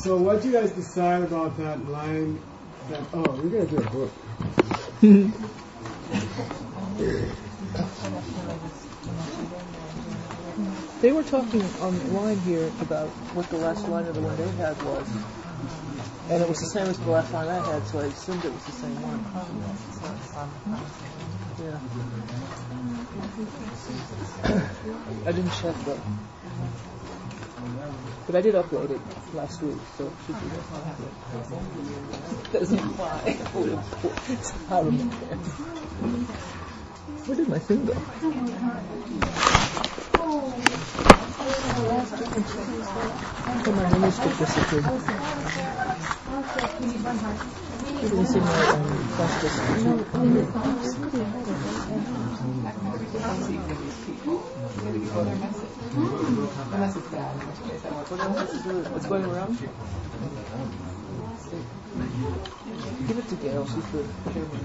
So what do you guys decide about that line? We're going to do a book. They were talking online here about what the last line of the one they had was. And it was the same as the last line I had, so I assumed it was the same one. Yeah. I didn't check though. But I did upload it last week, so it should be doesn't apply. I remember. Where did my thing go? Oh, my manuscript disappeared. It was in my flash disk. What's going around? Give it to Gail. She's the chairman.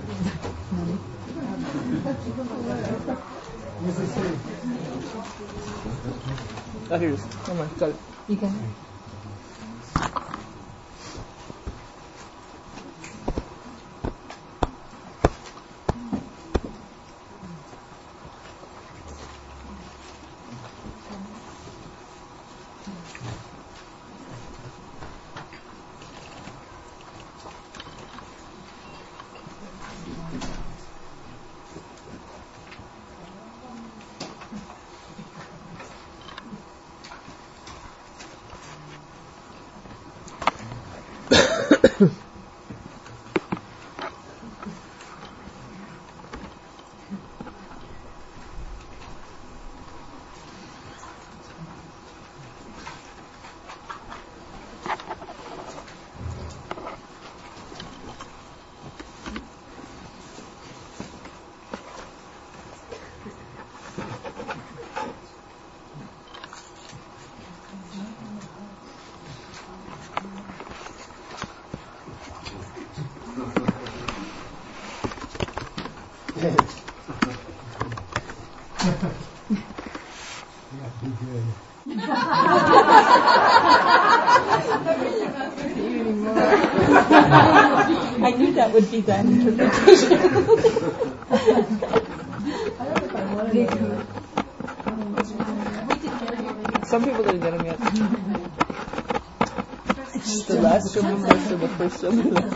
Oh, here it is. Oh my, got it. You got it. I knew that would be that interpretation. Some people didn't get them yet. The last film first and the first film last.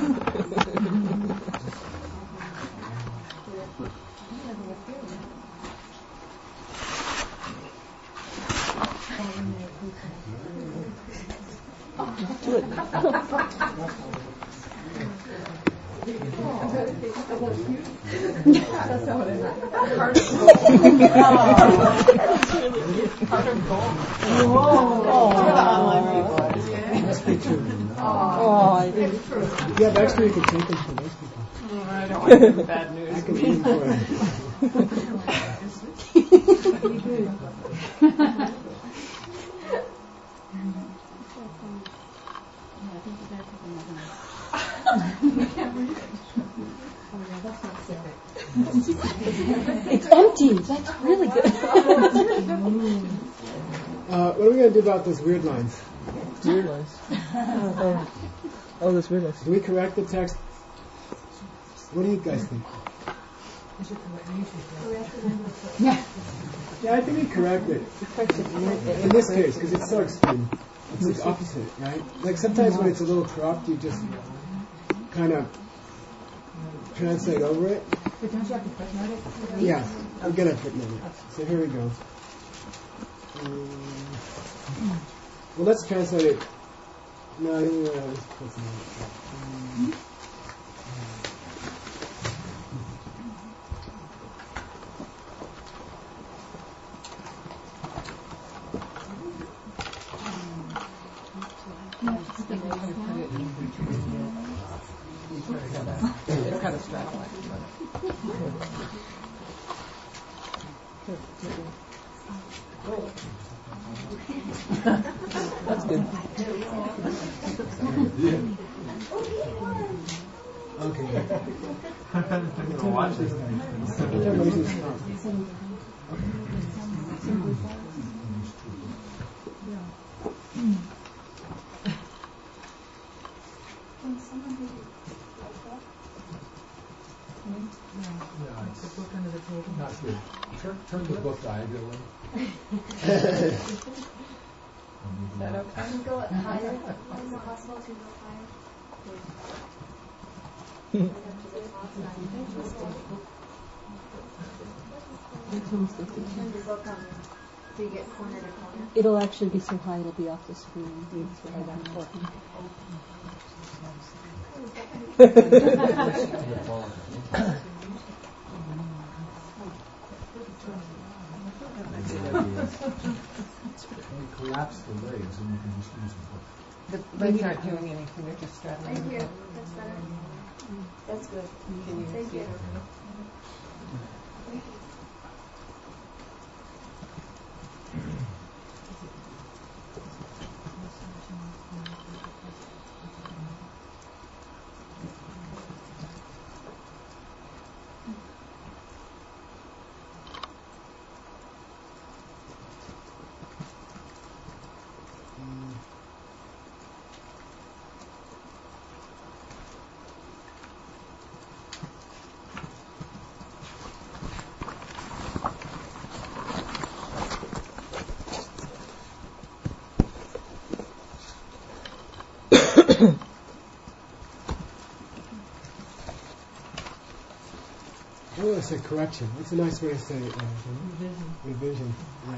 Do it. Must be true. I didn't. If you have extra, you can take them for those people. I don't want to give bad news. I can eat them for It's empty. That's really good. What are we going to do about those weird lines? Weird lines. Oh, those weird lines. Do we correct the text? What do you guys think? Yeah. Yeah, I think we correct it. In this case, because it's so extreme. It's the opposite, right? Like sometimes when it's a little corrupt, you just kind of translate over it. But don't you have to footnote it? Yeah, we're going to footnote it. So here we go. Well, let's translate it. No, let's footnote it. It's kind of straddling. That's good. Okay. I'm gonna watch this thing. the book under the table. Not good. Turn the book diagonally. Is that okay? Can you go higher? Is it possible to go higher? Turn the book on so you get corner to corner. It'll actually be so high it'll be off the screen. That's what I'm working. Collapse the legs and you can just use the book. The legs aren't doing anything, they're just straddling. Right here. That's better. That's good. Thank you. I want to say correction. It's a nice way to say revision. Yeah.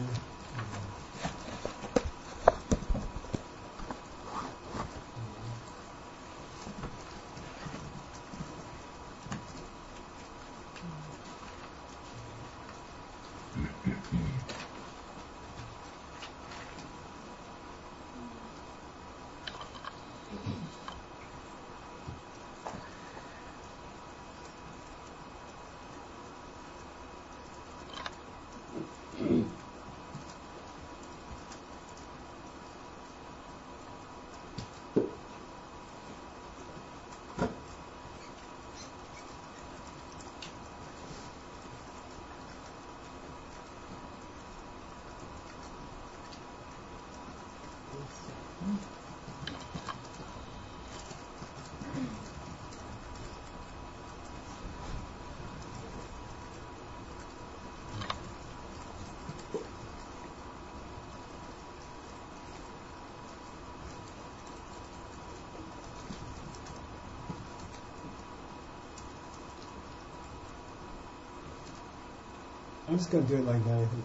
I'm just going to do it like that, I think.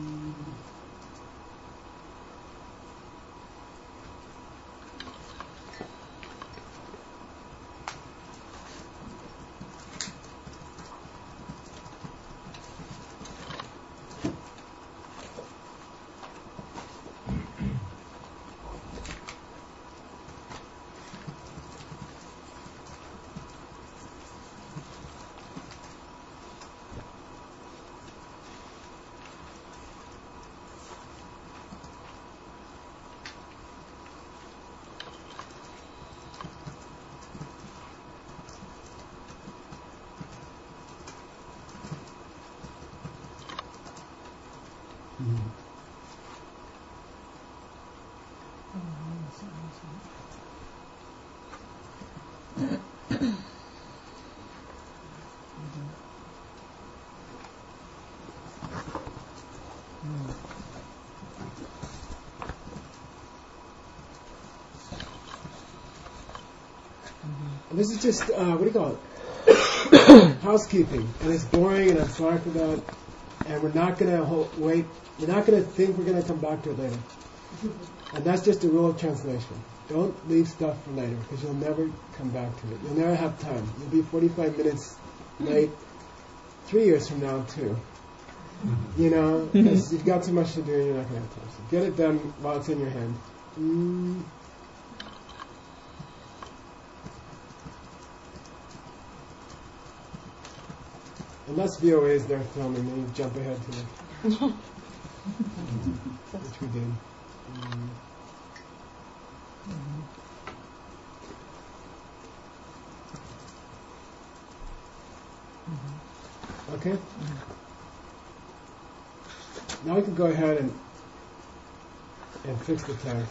And this is just, what do you call it? Housekeeping. And it's boring, and I'm sorry for that. And we're not going to wait. We're not going to think we're going to come back to it later. And that's just a rule of translation. Don't leave stuff for later, because you'll never come back to it. You'll never have time. You'll be 45 minutes late 3 years from now, too. You know, because you've got too much to do and you're not going to have time. So get it done while it's in your hand. Unless VOA is there filming, then you jump ahead to it. Which we did. Okay? Now we can go ahead and fix the text.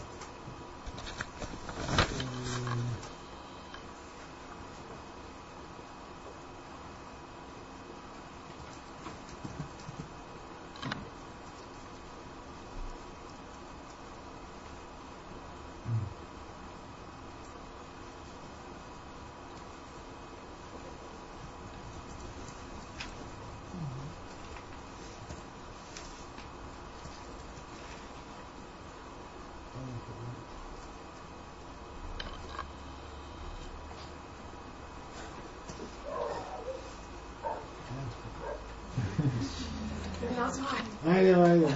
I know.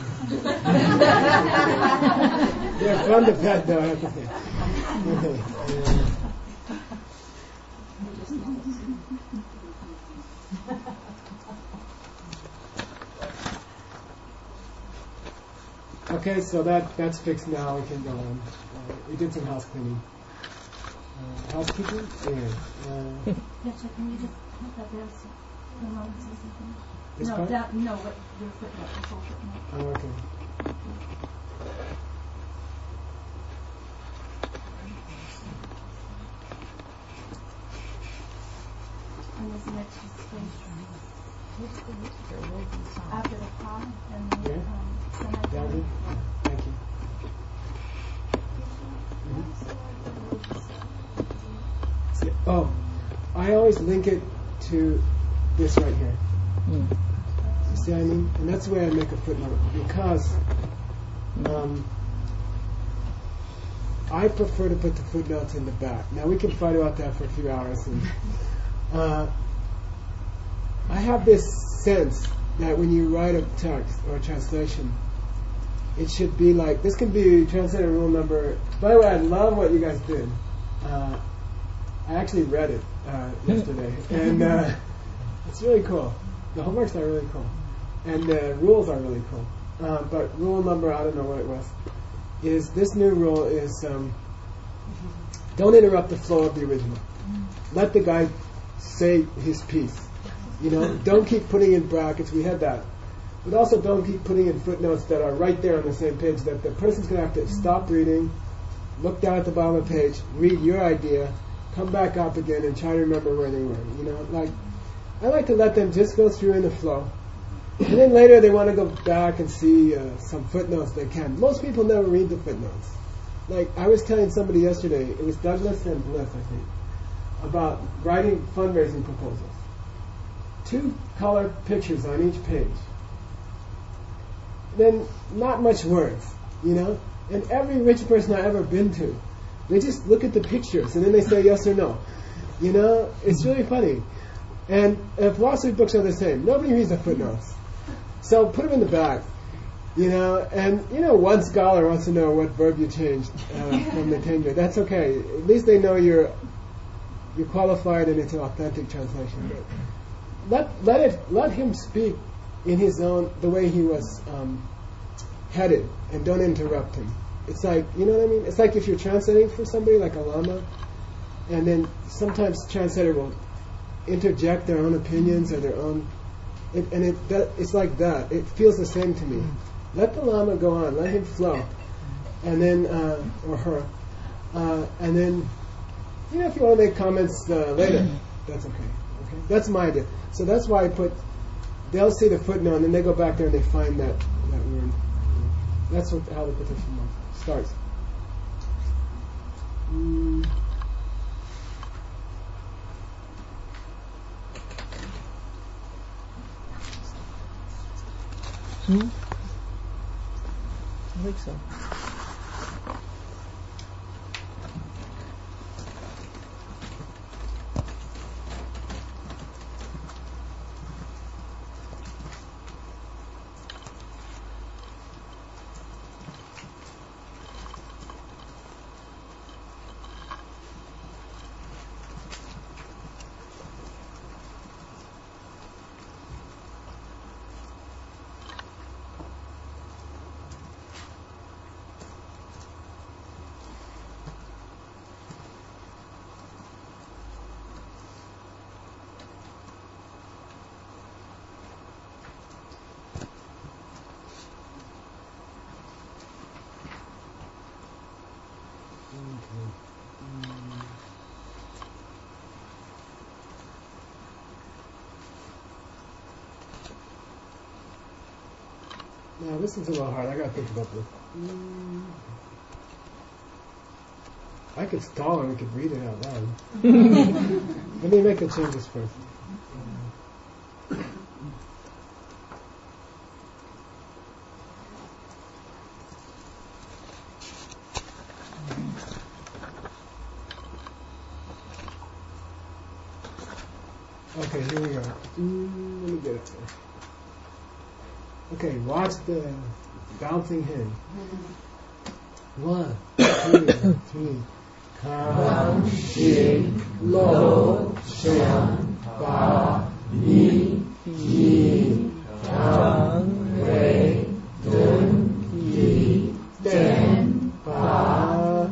They're fun to pet, though, I have to say. Okay, so that's fixed now. We can go on. We did some house cleaning. Housekeeping? Yeah. Yes, sir, can you just put that down so the mom says something? This No, part? what your footnote, the whole footnote. Oh, okay. And this next page. After the comma and the Yeah. Down semicolon. here? Thank you. See, oh, I always link it to this right here. You see what I mean? And that's the way I make a footnote, because I prefer to put the footnotes in the back. Now we can fight about that for a few hours. And, I have this sense that when you write a text or a translation, it should be like, this can be translated rule number. By the way, I love what you guys did. I actually read it yesterday, and it's really cool. The homeworks are really cool, and the rules are really cool. But rule number, I don't know what it was, is this new rule is don't interrupt the flow of the original. Let the guy say his piece. You know, don't keep putting in brackets. We had that. But also don't keep putting in footnotes that are right there on the same page, that the person's going to have to stop reading, look down at the bottom of the page, read your idea, come back up again and try to remember where they were. You know, like, I like to let them just go through in the flow. And then later they want to go back and see some footnotes they can. Most people never read the footnotes. Like, I was telling somebody yesterday, it was Douglas and Bliss, I think, about writing fundraising proposals. 2 colored pictures on each page. Then not much words, you know? And every rich person I've ever been to, they just look at the pictures and then they say yes or no. You know? It's really funny. And philosophy books are the same. Nobody reads the footnotes. So put them in the back. You know? And, you know, one scholar wants to know what verb you changed from the Tenga. That's okay. At least they know you're qualified and it's an authentic translation. But let him speak in his own, the way he was headed, and don't interrupt him. It's like, you know what I mean? It's like if you're translating for somebody like a lama, and then sometimes the translator will interject their own opinions or their own, it's like that. It feels the same to me. Let the lama go on, let him flow, and then, or her, and then, you know, if you want to make comments later, that's okay. Okay, that's my idea. So that's why I put. They'll see the footnote, and then they go back there and they find that word. That's how the petition starts. I think so. Now this is a little hard. I gotta think about this. I could stall and we could read it out loud. Let me make the changes first. Okay, here we go. Let me get it there. Okay, watch the bouncing hand. 1, 2, 3. 康熙楼上把一张为等一等把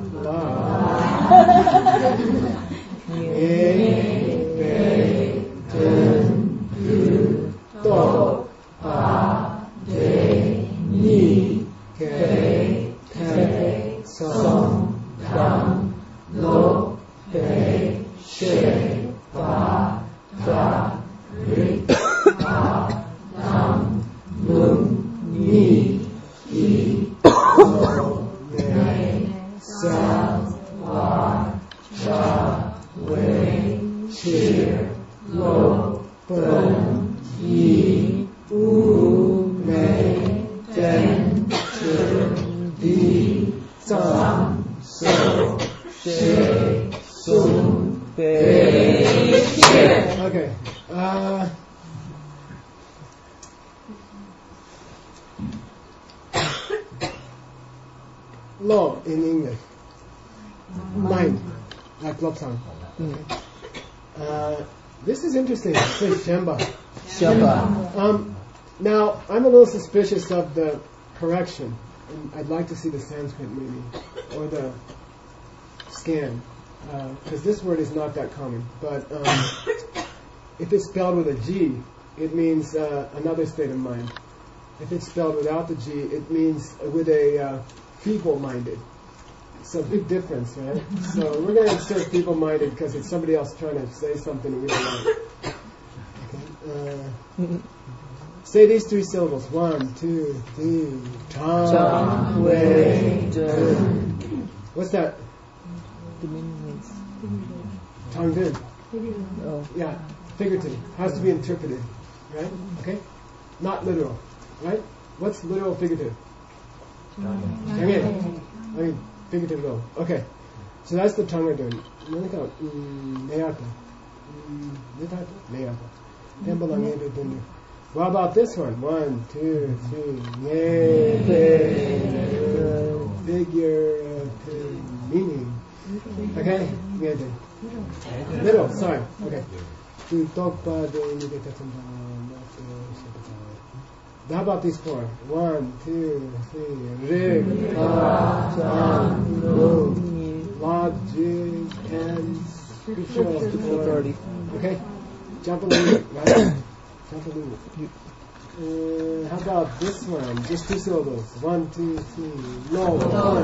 拉北等日都把给你给太松康楼北水把大瑞把当蒙你一楼内三瓦沙为是楼本一五美真真地藏手水松北线。Okay. Law in English. Mind, like Lopsang. This is interesting. It says Shamba. Now, I'm a little suspicious of the correction. And I'd like to see the Sanskrit maybe, or the scan, because this word is not that common. But if it's spelled with a G, it means another state of mind. If it's spelled without the G, it means with a feeble-minded. It's a big difference, right? So we're going to insert feeble-minded because it's somebody else trying to say something we don't like. Okay. Say these 3 syllables. 1, 2, 3. Tang Wei Dun. What's that? Tang Vin. Oh. Yeah, figurative. Has to be interpreted, right? Okay? Not literal, right? What's literal figurative? Chang'e. I mean, figurative though. Okay. So that's the Tang Wei Dun. Meata. Meata. Tembalang. What about this one? 1, 2, 3. Figurative meaning. Okay? Middle, sorry. Okay. How about these 4? 1, 2, 3. Rig, Chan, logic, and scriptural authority. Okay? Jump a little bit, right? Jump a little bit. How about this one? Just 2 syllables. 1, 2, 3. No.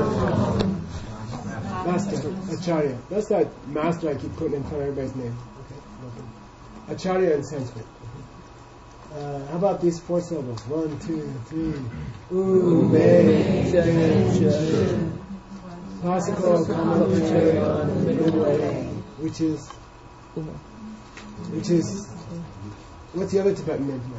Master, Acharya. That's that master I keep putting in front of everybody's name. Okay. Acharya in Sanskrit. How about these 4 syllables? 1, 2, 3. Classical commentary on the middle way, which is what's the other Tibetan name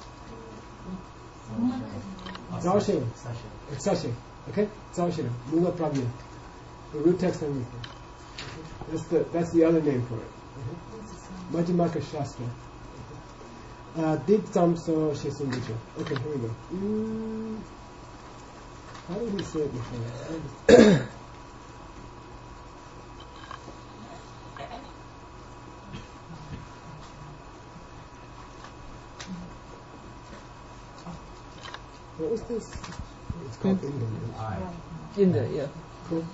for it? Zaoshin. It's Sashin. Okay? Zaoshin. Mula Prabhu. The root text and everything. That's the other name for it. Majjhimaka Shastra. Deep Tamso Shesundicha. Okay, here we go. How did we say it before? What was this? It's called Inda. Inda, yeah. Cool.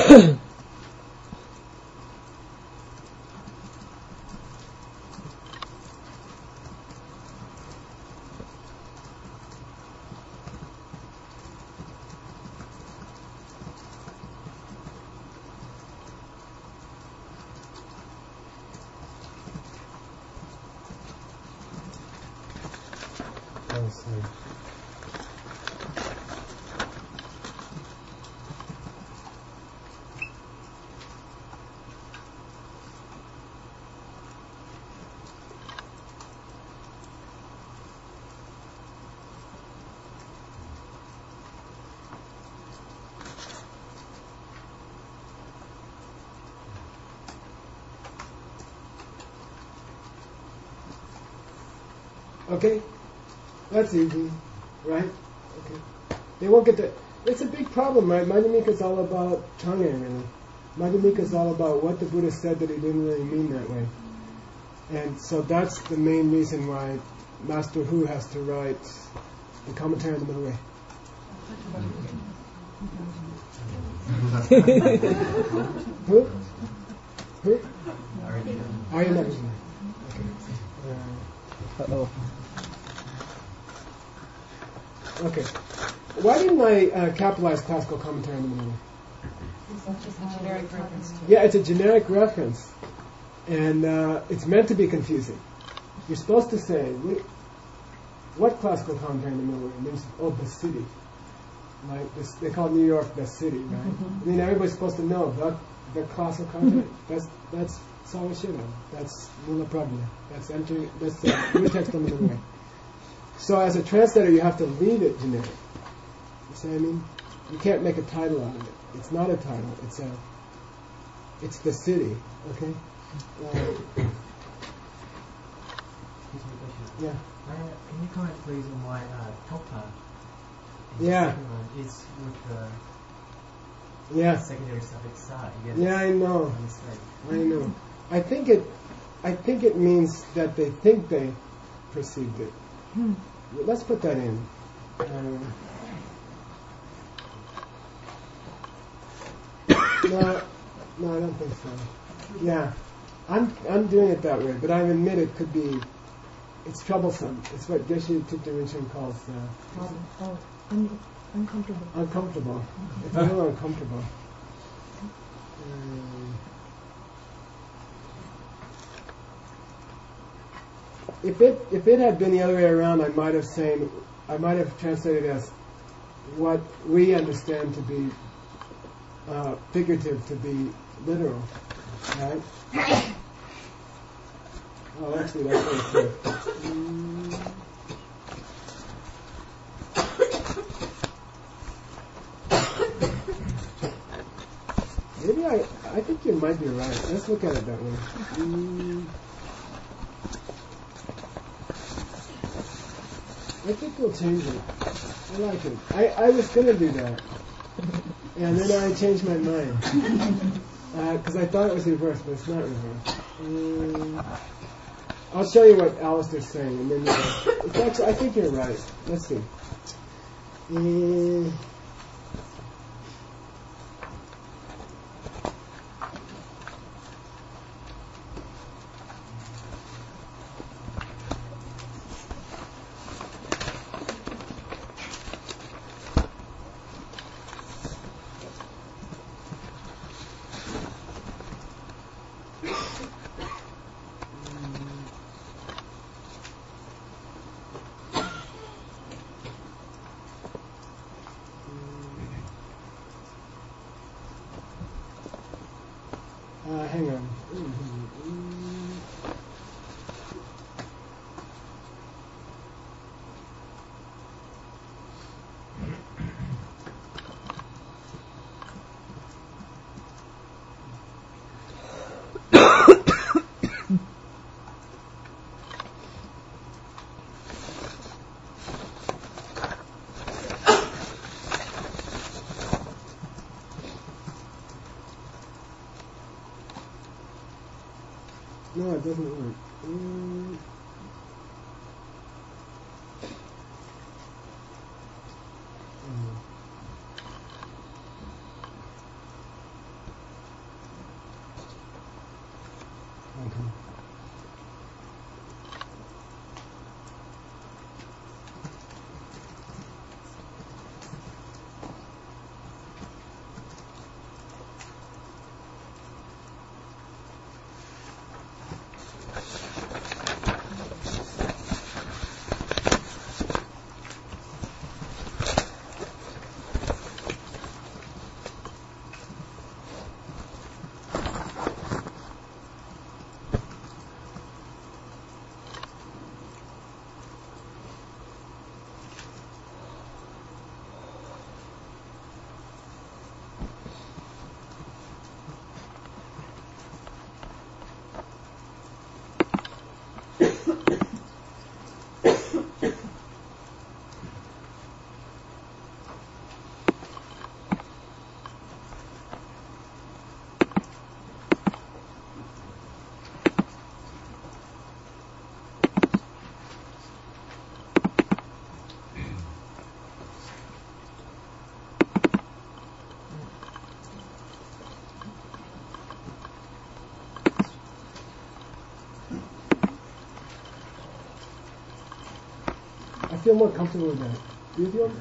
Okay, that's easy, right? Okay, they won't get to. It's a big problem, right? Madhyamika is all about Change, really. Madhyamika is all about what the Buddha said that he didn't really mean that way, and so that's the main reason why Master Hu has to write the commentary on the middle way. Who? Arya Nagarjuna. Uh-oh. Okay. Why didn't I capitalize classical commentary on the middle way? It's just a generic reference to it. Yeah, it's a generic reference, and it's meant to be confusing. You're supposed to say, what classical commentary in the middle way? It means, the city. Like this, they call New York the city, right? I mean, everybody's supposed to know the classical commentary. That's Sarvashira. That's Mula Prabhupada. That's the new text on the middle way. So as a translator, you have to leave it generic. You see what I mean? You can't make a title out of it. It's not a title. It's the city. Okay. Yeah. Can you comment please on why Topa Yeah. is with Yeah. the secondary suffix sa? Yeah, I know. A mistake. I know. I think it means that they think they perceived it. Let's put that in. No, I don't think so. Yeah, I'm doing it that way, but I admit it could be. It's troublesome. It's what Geshe Thupten Rinchen calls Uncomfortable. uncomfortable. It's a little uncomfortable. If it had been the other way around, I might have translated as what we understand to be figurative, to be literal, right? Oh, actually, that's what it says. Maybe I think you might be right. Let's look at it that way. I think we'll change it. I like it. I was going to do that. And then I changed my mind. Because I thought it was reversed, but it's not reversed. I'll show you what Alistair's saying. And then it's actually, I think you're right. Let's see. Hang on. No, it doesn't work. feel more comfortable with that. Do you feel?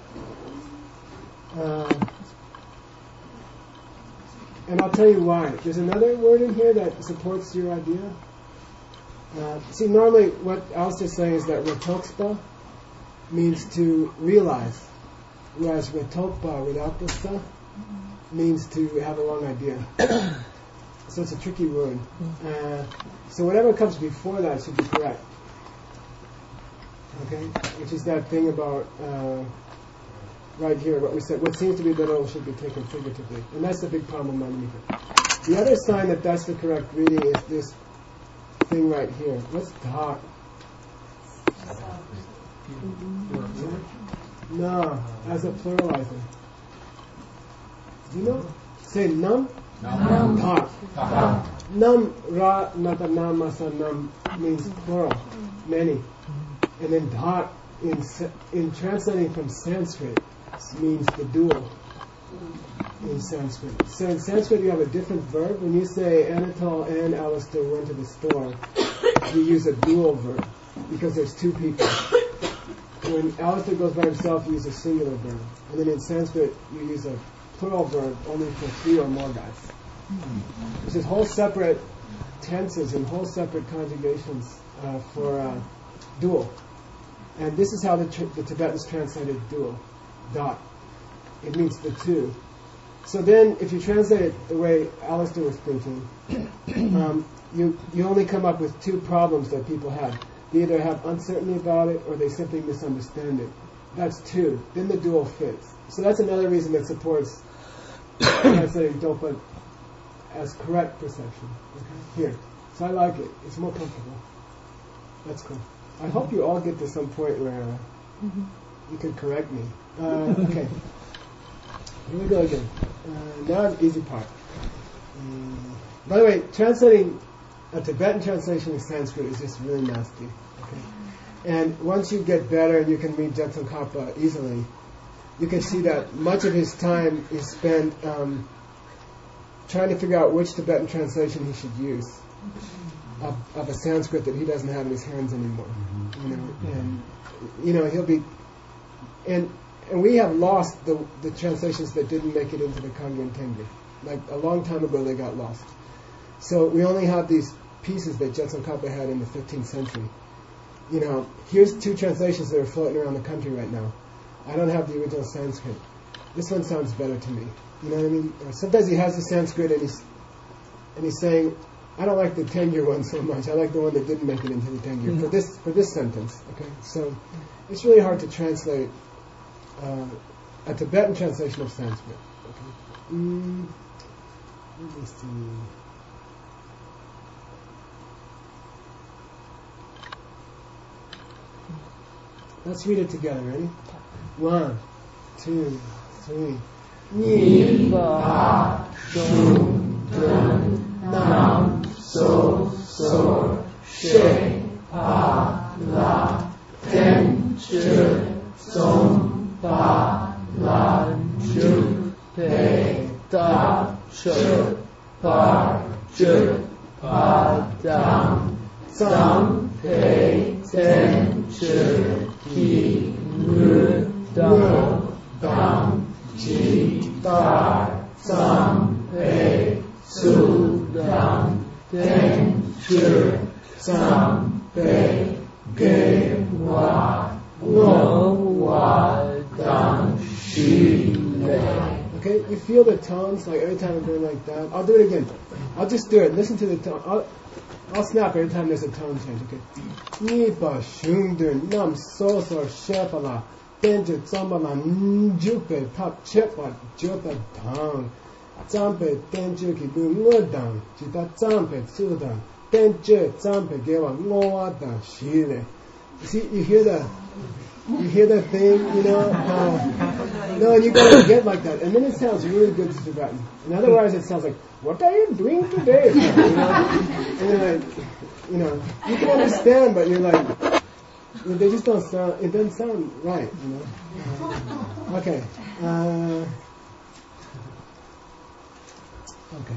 And I'll tell you why. There's another word in here that supports your idea. See, normally what Alistair's saying is that retokpa means to realize, whereas retokpa without the sta means to have a wrong idea. So it's a tricky word. So whatever comes before that should be correct. Okay? Which is that thing about right here, what we said, what seems to be literal should be taken figuratively. And that's the big problem underneath it. The other sign that that's the correct reading is this thing right here. What's dot? No, as a pluralizer. Do you know? Say num. Dot. Num ra nata namasa num means plural, many. And then dot in translating from Sanskrit means the dual in Sanskrit. So in Sanskrit you have a different verb. When you say Anatole and Alistair went to the store, you use a dual verb because there's two people. When Alistair goes by himself, you use a singular verb. And then in Sanskrit you use a plural verb only for three or more guys. There's whole separate tenses and whole separate conjugations for dual. And this is how the Tibetans translated dual, dot. It means the two. So then, if you translate it the way Alistair was thinking, you only come up with two problems that people have. They either have uncertainty about it, or they simply misunderstand it. That's two. Then the dual fits. So that's another reason that supports translating Dopa as correct perception. Okay? Here. So I like it. It's more comfortable. That's cool. I hope you all get to some point where you can correct me. Okay. Here we go again. Now the easy part. By the way, translating a Tibetan translation in Sanskrit is just really nasty. Okay? And once you get better and you can read Tsongkhapa easily, you can see that much of his time is spent trying to figure out which Tibetan translation he should use of a Sanskrit that he doesn't have in his hands anymore. He'll be and we have lost the translations that didn't make it into the Kangren Tengyur. Like a long time ago they got lost. So we only have these pieces that Tsongkhapa had in the 15th century. Here's two translations that are floating around the country right now. I don't have the original Sanskrit. This one sounds better to me. You know what I mean? Or sometimes he has the Sanskrit and he's saying, I don't like the Tengyur one so much. I like the one that didn't make it into the Tengyur for this sentence. Okay, so it's really hard to translate a Tibetan translation of Sanskrit. Okay, let me see. Let's read it together. Ready? 1, 2, 3. Ni ba shung dun nam so she pa la ten che song pa la ju pe da che pa ju pa dam sam pe ten che ki mu dam dam ji da sam pe su dam ten che sam pe ge wa lo wa dam shi le. Okay, you feel the tones, like every time I'm going like that. I'll do it again. I'll just do it. Listen to the tone. I'll snap every time there's a tone change. Okay. Ni ba shung dun nam so shepala tenju tsambala njupe tap chepa jopa dang tsampe tenju ki bu ngodang jita tsampe tsudang tenju tsampe gewa ngowa dang shile. See, you hear that thing, no, you gotta get like that, and then it sounds really good to Tibetan. And otherwise, it sounds like, what are you doing today? And you're like, you can understand, but you're like, they just don't sound. It doesn't sound right, Okay. Okay.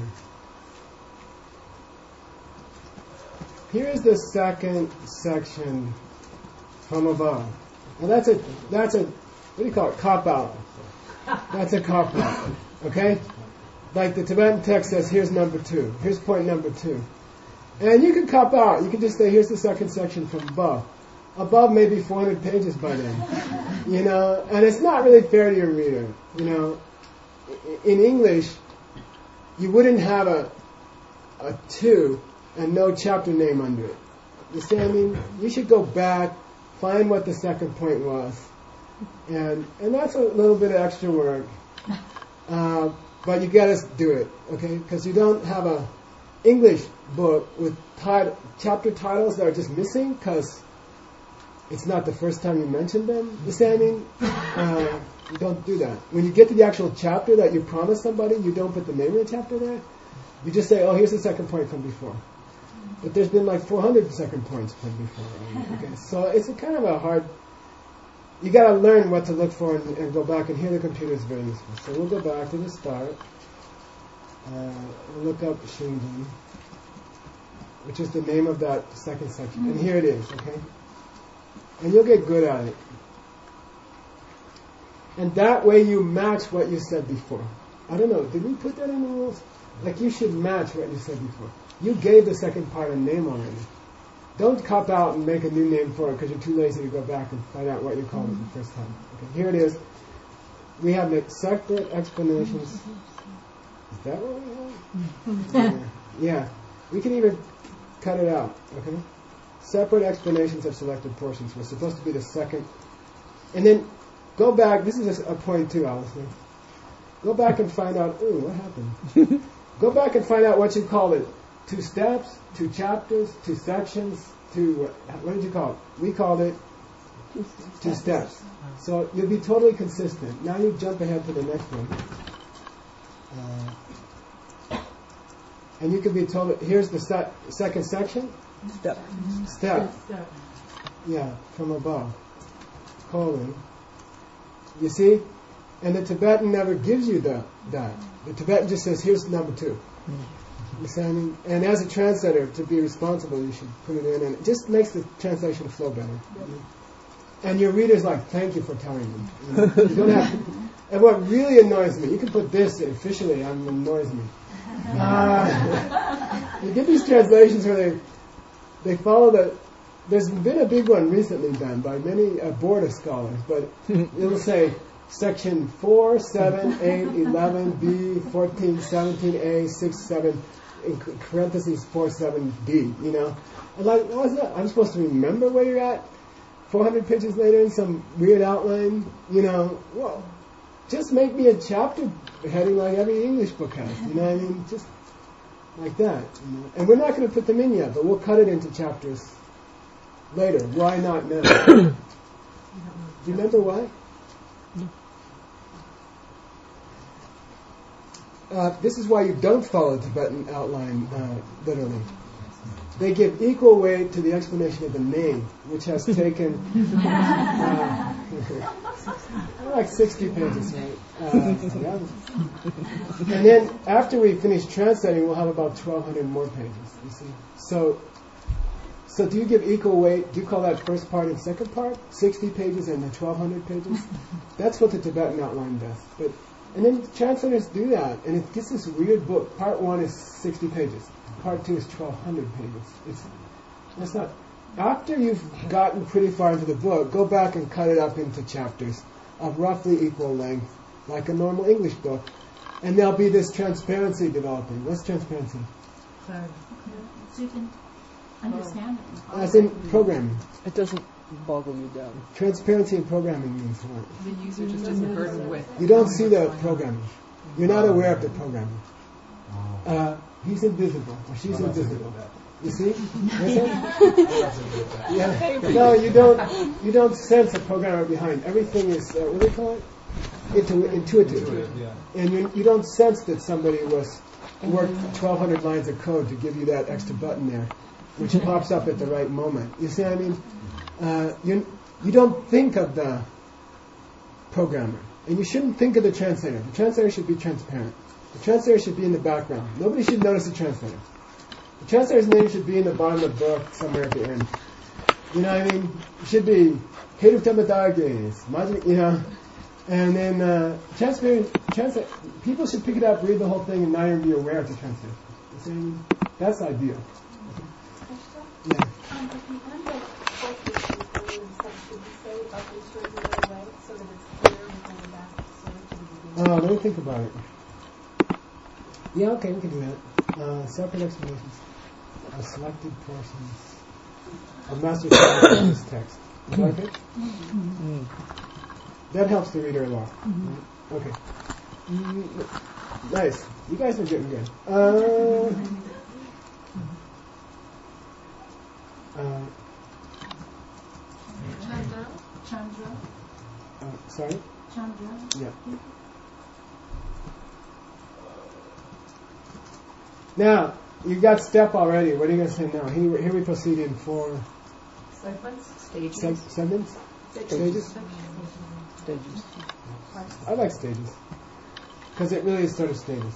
Here is the second section from above. Well, that's a what do you call it? Cop out. That's a cop out. Okay? Like the Tibetan text says, here's number 2. Here's point number 2. And you can cop out. You can just say, here's the second section from above. Above may be 400 pages by then. You know, and it's not really fair to your reader. You know, in English, you wouldn't have a 2 and no chapter name under it. You see what I mean? You should go back, find what the second point was. And that's a little bit of extra work. But you gotta do it, okay? Because you don't have a English book with chapter titles that are just missing because it's not the first time you mentioned them. You see what I mean? You don't do that. When you get to the actual chapter that you promised somebody, you don't put the name of the chapter there. You just say, oh, here's the second point from before. But there's been like 400 second points from before. Okay, so it's a kind of a hard... You got to learn what to look for and go back, and here the computer is very useful. So we'll go back to the start. We'll look up Shingen, which is the name of that second section. And here it is, okay? And you'll get good at it. And that way you match what you said before. I don't know, did we put that in the rules? Like you should match what you said before. You gave the second part a name already. Don't cop out and make a new name for it because you're too lazy to go back and find out what you called it the first time. Okay, here it is. We have the separate explanations. Is that what we have? Yeah. We can even cut it out. Okay. Separate explanations of selected portions was supposed to be the second. And then go back. This is a point too, Allison. Go back and find out. Ooh, what happened? Go back and find out what you called it. 2 steps, 2 chapters, 2 sections, 2, what did you call it? We called it 2 steps. So you'll be totally consistent. Now you jump ahead to the next one. And you can be told, here's the second section. Step. Yeah, from above. Colon. You see? And the Tibetan never gives you that. The Tibetan just says, here's number 2. And as a translator, to be responsible, you should put it in, and it just makes the translation flow better. And your reader's like, thank you for telling me. You don't have to, and what really annoys me, you can put this officially, annoys me. You get these translations where they follow the. There's been a big one recently done by many a board of scholars, but it'll say section 4, 7, 8, 11, B, 14, 17A, 6, 7, in parentheses 4, 7, B, you know. I'm like, what is that? I'm supposed to remember where you're at 400 pages later in some weird outline, you know. Well, just make me a chapter heading like every English book has, you know what I mean? Just like that, you know. And we're not going to put them in yet, but we'll cut it into chapters later. Why not now? Do you remember why? This is why you don't follow Tibetan outline literally. They give equal weight to the explanation of the name, which has taken like 60 pages, right? Yeah. And then after we finish translating, we'll have about 1,200 more pages, you see. So do you give equal weight? Do you call that first part and second part? 60 pages and then 1,200 pages? That's what the Tibetan outline does. And then translators do that, and it gets this weird book. Part 1 is 60 pages. Part 2 is 1,200 pages. It's not. After you've gotten pretty far into the book, go back and cut it up into chapters of roughly equal length, like a normal English book, and there'll be this transparency developing. What's transparency? So you can understand it. As in programming. It doesn't boggle you down. Transparency in programming means what? The user just isn't burdened with. You don't see the programming. You're not aware of the programming. He's invisible, or she's invisible. You see? Yeah. No, you don't sense a programmer behind. Everything is what do they call it? Intuitive. And you don't sense that somebody worked 1,200 lines of code to give you that extra button there, which pops up at the right moment. You see what I mean? You don't think of the programmer, and you shouldn't think of the translator. The translator should be transparent. The translator should be in the background. Nobody should notice the translator. The translator's name should be in the bottom of the book, somewhere at the end. You know what I mean? It should be Heru Tamatagis, you know. And then translate. People should pick it up, read the whole thing, and not even be aware of the translation. You see what I mean? That's ideal. Yeah. At the end of both the and stuff, should we say up the stories the other way so that it's clear before we back to the beginning? Oh, let me think about it. Yeah, okay, we can do that. Separate explanations of selected portions of Master Shah's this text. Is that okay? Mm. That helps the reader a lot. Right? Okay. Nice. You guys are getting good. Chandra. Sorry? Chandra. Yeah. Now, you got step already. What are you going to say now? Here we proceed in 4 Stages. segments? Stages? Stages. I like stages. Because it really is sort of stages.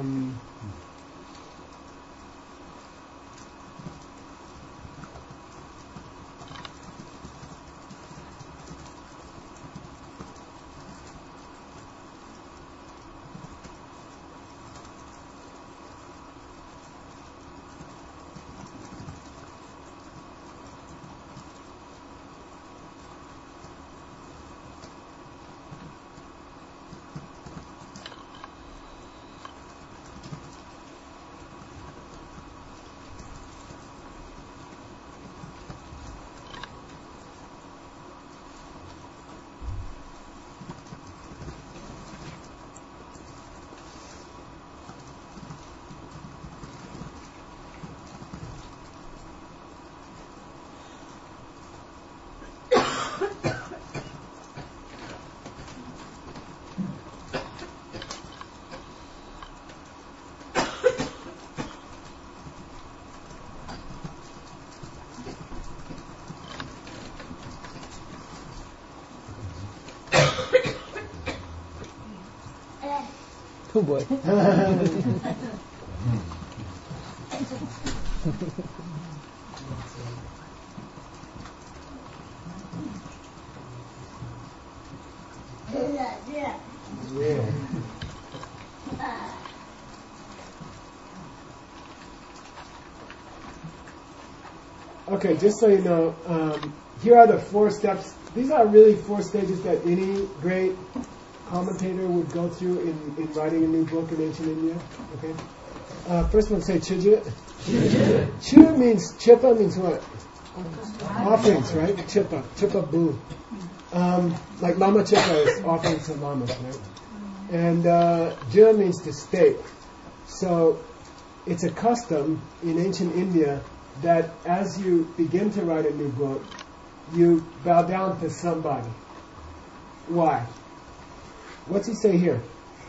Oh boy. Yeah. Okay, just so you know, here are the 4 steps. These are really 4 stages that any great commentator would go through in writing a new book in ancient India. Okay. First one, say chujit. Chu means chipa means what? Offerings, right? Chipa bu. Like lama chipa is offerings to lamas, right? And ju means to stake. So it's a custom in ancient India that as you begin to write a new book, you bow down to somebody. Why? What's he say here?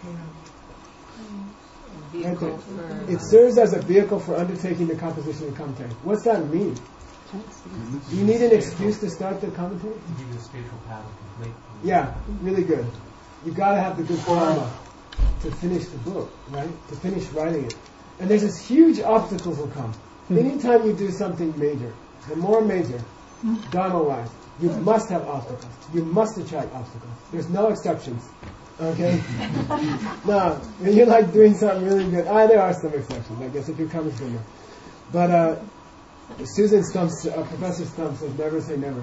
Vehicle It serves as a vehicle for undertaking the composition of commentary. What's that mean? Do you need an excuse to start the commentary? Give you a spiritual path of complete. Yeah, really good. You got to have the good karma to finish the book, right? To finish writing it. And there's this huge obstacles will come. Anytime you do something major, the more major, dharma-wise, you must have obstacles. You must attract obstacles. There's no exceptions. Okay? Now, when you're like doing something really good, there are some exceptions, I guess, if you're coming from there. But Susan Stumps, Professor Stumps says never say never.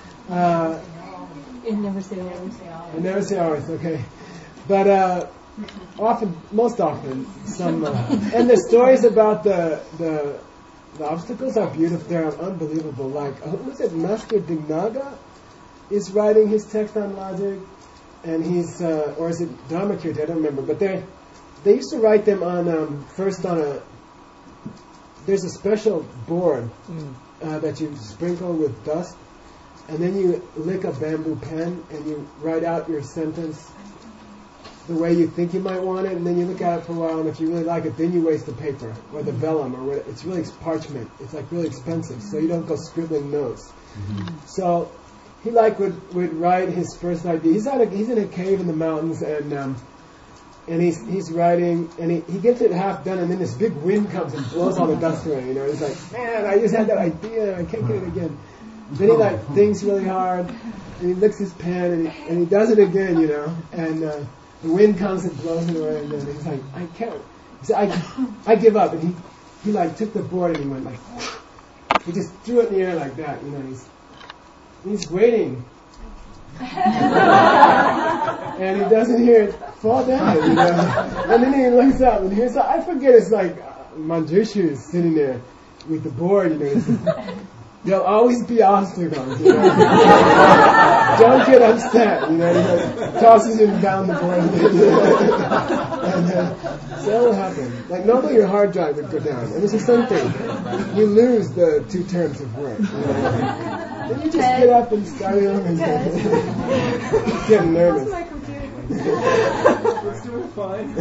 And never say always. And never say always, okay. But most often, some, and the stories about the obstacles are beautiful. They're unbelievable. Like, who was it? Master Dignaga is writing his text on logic, and he's, or is it Dharmakirti? I don't remember. But they used to write them on first on there's a special board that you sprinkle with dust, and then you lick a bamboo pen and you write out your sentence the way you think you might want it, and then you look at it for a while, and if you really like it, then you waste the paper or the vellum or whatever. It's really parchment. It's like really expensive, so you don't go scribbling notes. So he would write his first idea. He's in a cave in the mountains, and he's writing, and he gets it half done, and then this big wind comes and blows all the dust away. He's like, man, I just had that idea, I can't get it again. Then he like thinks really hard, and he licks his pen, and he does it again, and the wind comes and blows it away, and then he's like, I can't. He said, I give up, and he like took the board and he went like, he just threw it in the air like that, he's waiting. And he doesn't hear it fall down, And then he looks up and here's, I forget, it's like Manjushu is sitting there with the board, There'll always be obstacles, Don't get upset, He tosses him down the board. And so that will happen. Like normally your hard drive would go down. And it's the same thing. You lose the 2 terms of work. Then you just get up and start it over and get nervous. My computer. It's doing fine.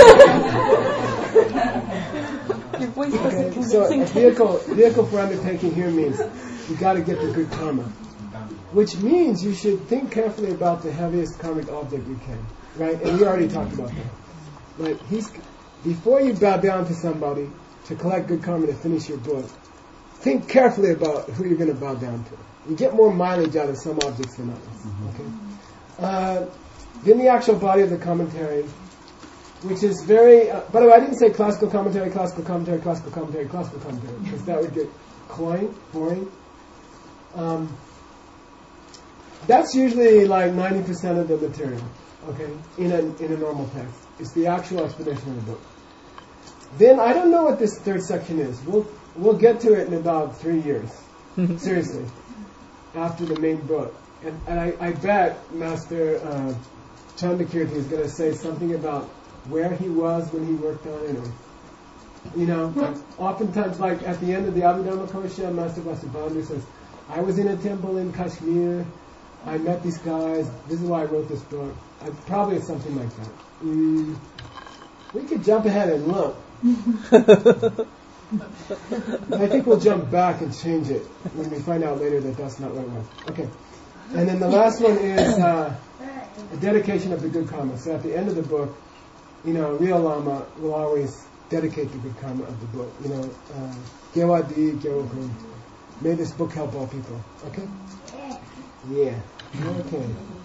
Your voice wasn't So a convincing. vehicle for undertaking here means you got to get the good karma, which means you should think carefully about the heaviest karmic object you can, right? And we already talked about that. Like before you bow down to somebody to collect good karma to finish your book, think carefully about who you're going to bow down to. You get more mileage out of some objects than others. Okay. Then the actual body of the commentary, which is very. By the way, I didn't say classical commentary, because that would get boring. That's usually like 90% of the material. Okay, in a normal text, it's the actual explanation of the book. Then I don't know what this third section is. We'll get to it in about 3 years. Seriously, after the main book, and I bet Master Chandakirti is going to say something about where he was when he worked on it, or oftentimes, like at the end of the Abhidharma Kosha, Master Vasubandhu says, "I was in a temple in Kashmir. I met these guys. This is why I wrote this book." Probably it's something like that. We could jump ahead and look. I think we'll jump back and change it when we find out later that that's not what it was. Okay. And then the last one is the dedication of the good karma. So at the end of the book, real Lama will always dedicate the good karma of the book. Gyawadi, Gyawakun. May this book help all people. Okay? Yeah. Okay.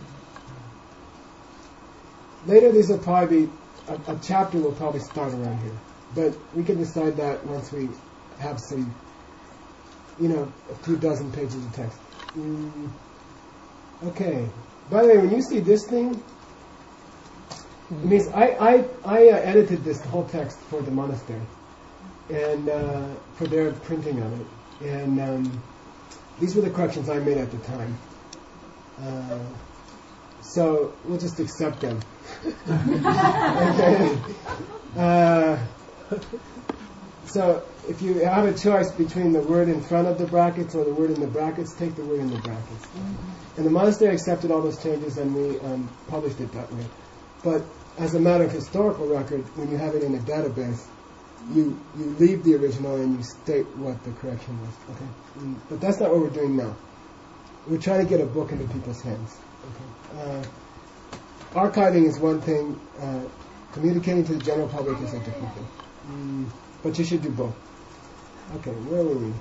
Later this will probably be, a chapter will probably start around here. But we can decide that once we have some, a few dozen pages of text. Okay. By the way, when you see this thing, it means I edited this whole text for the monastery and for their printing of it. And these were the corrections I made at the time. So we'll just accept them. Okay. So if you have a choice between the word in front of the brackets or the word in the brackets, take the word in the brackets. And the monastery accepted all those changes, and we published it that way. But as a matter of historical record, when you have it in a database, you leave the original and you state what the correction was. Okay. But that's not what we're doing now. We're trying to get a book into people's hands. Okay. Archiving is one thing. Communicating to the general public is a different thing. But you should do both. Okay, where were we?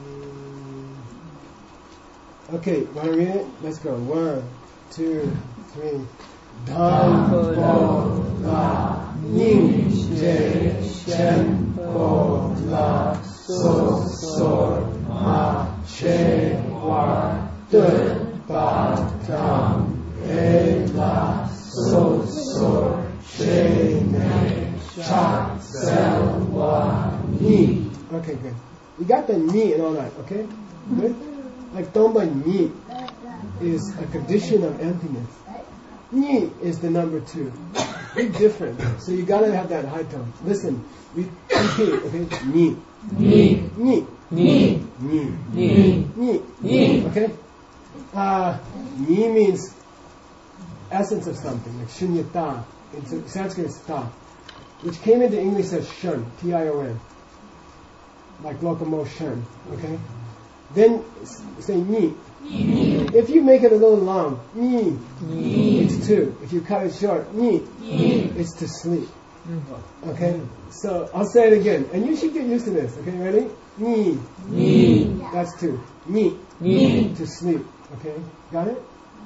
Okay, want to read it? Let's go. 1, 2, 3. Dhamma la ning je shen po la so sor ma she wa de ba tam e la so sor she ne cha sel wa ni. Okay, good. You got the ni and all that, okay? Good? Like Tomba ni is a condition of emptiness. Ni is the number 2. Big difference. So you gotta have that high tone. Listen, repeat, okay? Ni. Ni. Ni. Ni. Ni. Ni. Ni. Ni. Okay? Ni means essence of something, like shunyata. In Sanskrit it's ta, which came into English as shun, T-I-O-N. Like locomotion, okay? Then say ni. If you make it a little long, ni, it's 2. If you cut it short, ni, it's to sleep. Okay, so I'll say it again, and you should get used to this. Okay, ready? Ni. Ni. That's two. Ni. Ni. To sleep. Okay, got it?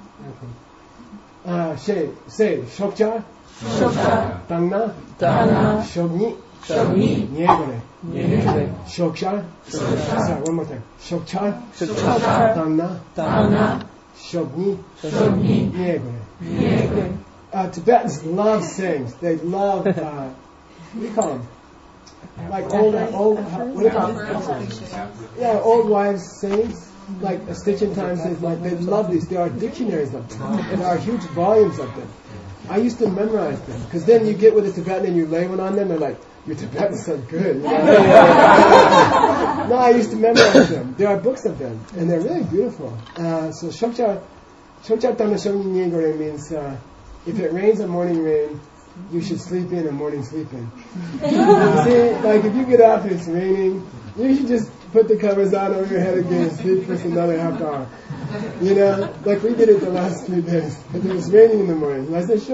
Okay. Say shokcha. Shokcha. Tangna. Tangna. Shogni. Shogni. Nyegore. Nyegore. Shoksha. Sorry, one more time. Shokcha. Shokcha. Tangna. Tangna. Shogni. Shogni. Nyegore. Nyegore. Tibetans love sayings. They love, what do you call them? Like old, what do you call them? Yeah, old wives' sayings. Like a stitch in time says, like, they love these. There are dictionaries of them. And there are huge volumes of them. I used to memorize them. Because then you get with a Tibetan and you lay one on them, they're like, your Tibetan's so good. You know? No, I used to memorize them. There are books of them. And they're really beautiful. So Shokcha Tana Shogni Nyegore means, if it rains a morning rain, you should sleep in a morning sleep in. See, like if you get up and it's raining, you should just put the covers on over your head again and sleep for another half hour. You know, like we did it the last 3 days. Because it was raining in the morning. And I said,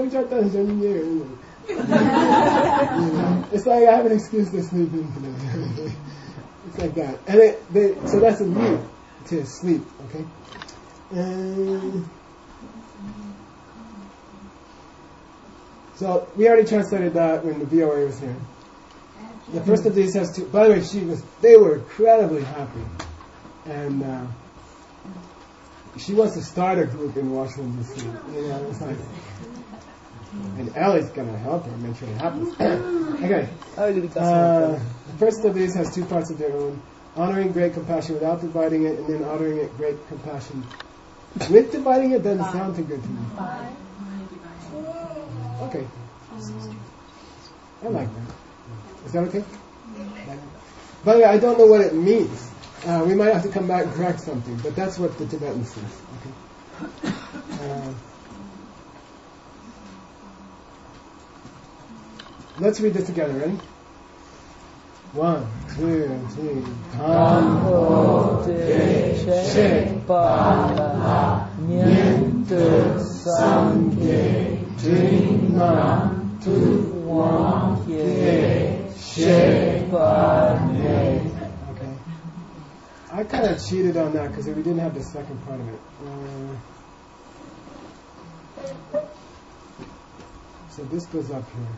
it's like I have an excuse to sleep in today. It's like that. And so that's a need to sleep, okay? So we already translated that when the VOA was here. The first of these has two. By the way, they were incredibly happy, and she wants to start a group in Washington D.C. You know, it's like, and Ellie's gonna help her make sure it happens. Okay. The first of these has 2 parts of their own: honoring great compassion without dividing it, and then honoring it great compassion with dividing it. Doesn't sound too good to me. Okay. I like that. Is that okay? By the way, I don't know what it means. We might have to come back and correct something, but that's what the Tibetan says. Okay. Let's read this together. Ready? 1, 2, 3. Tampo de che pa nyen te sangye Jingman tu wang ye she pa ne. Okay. I kind of cheated on that because we didn't have the second part of it. So this goes up here.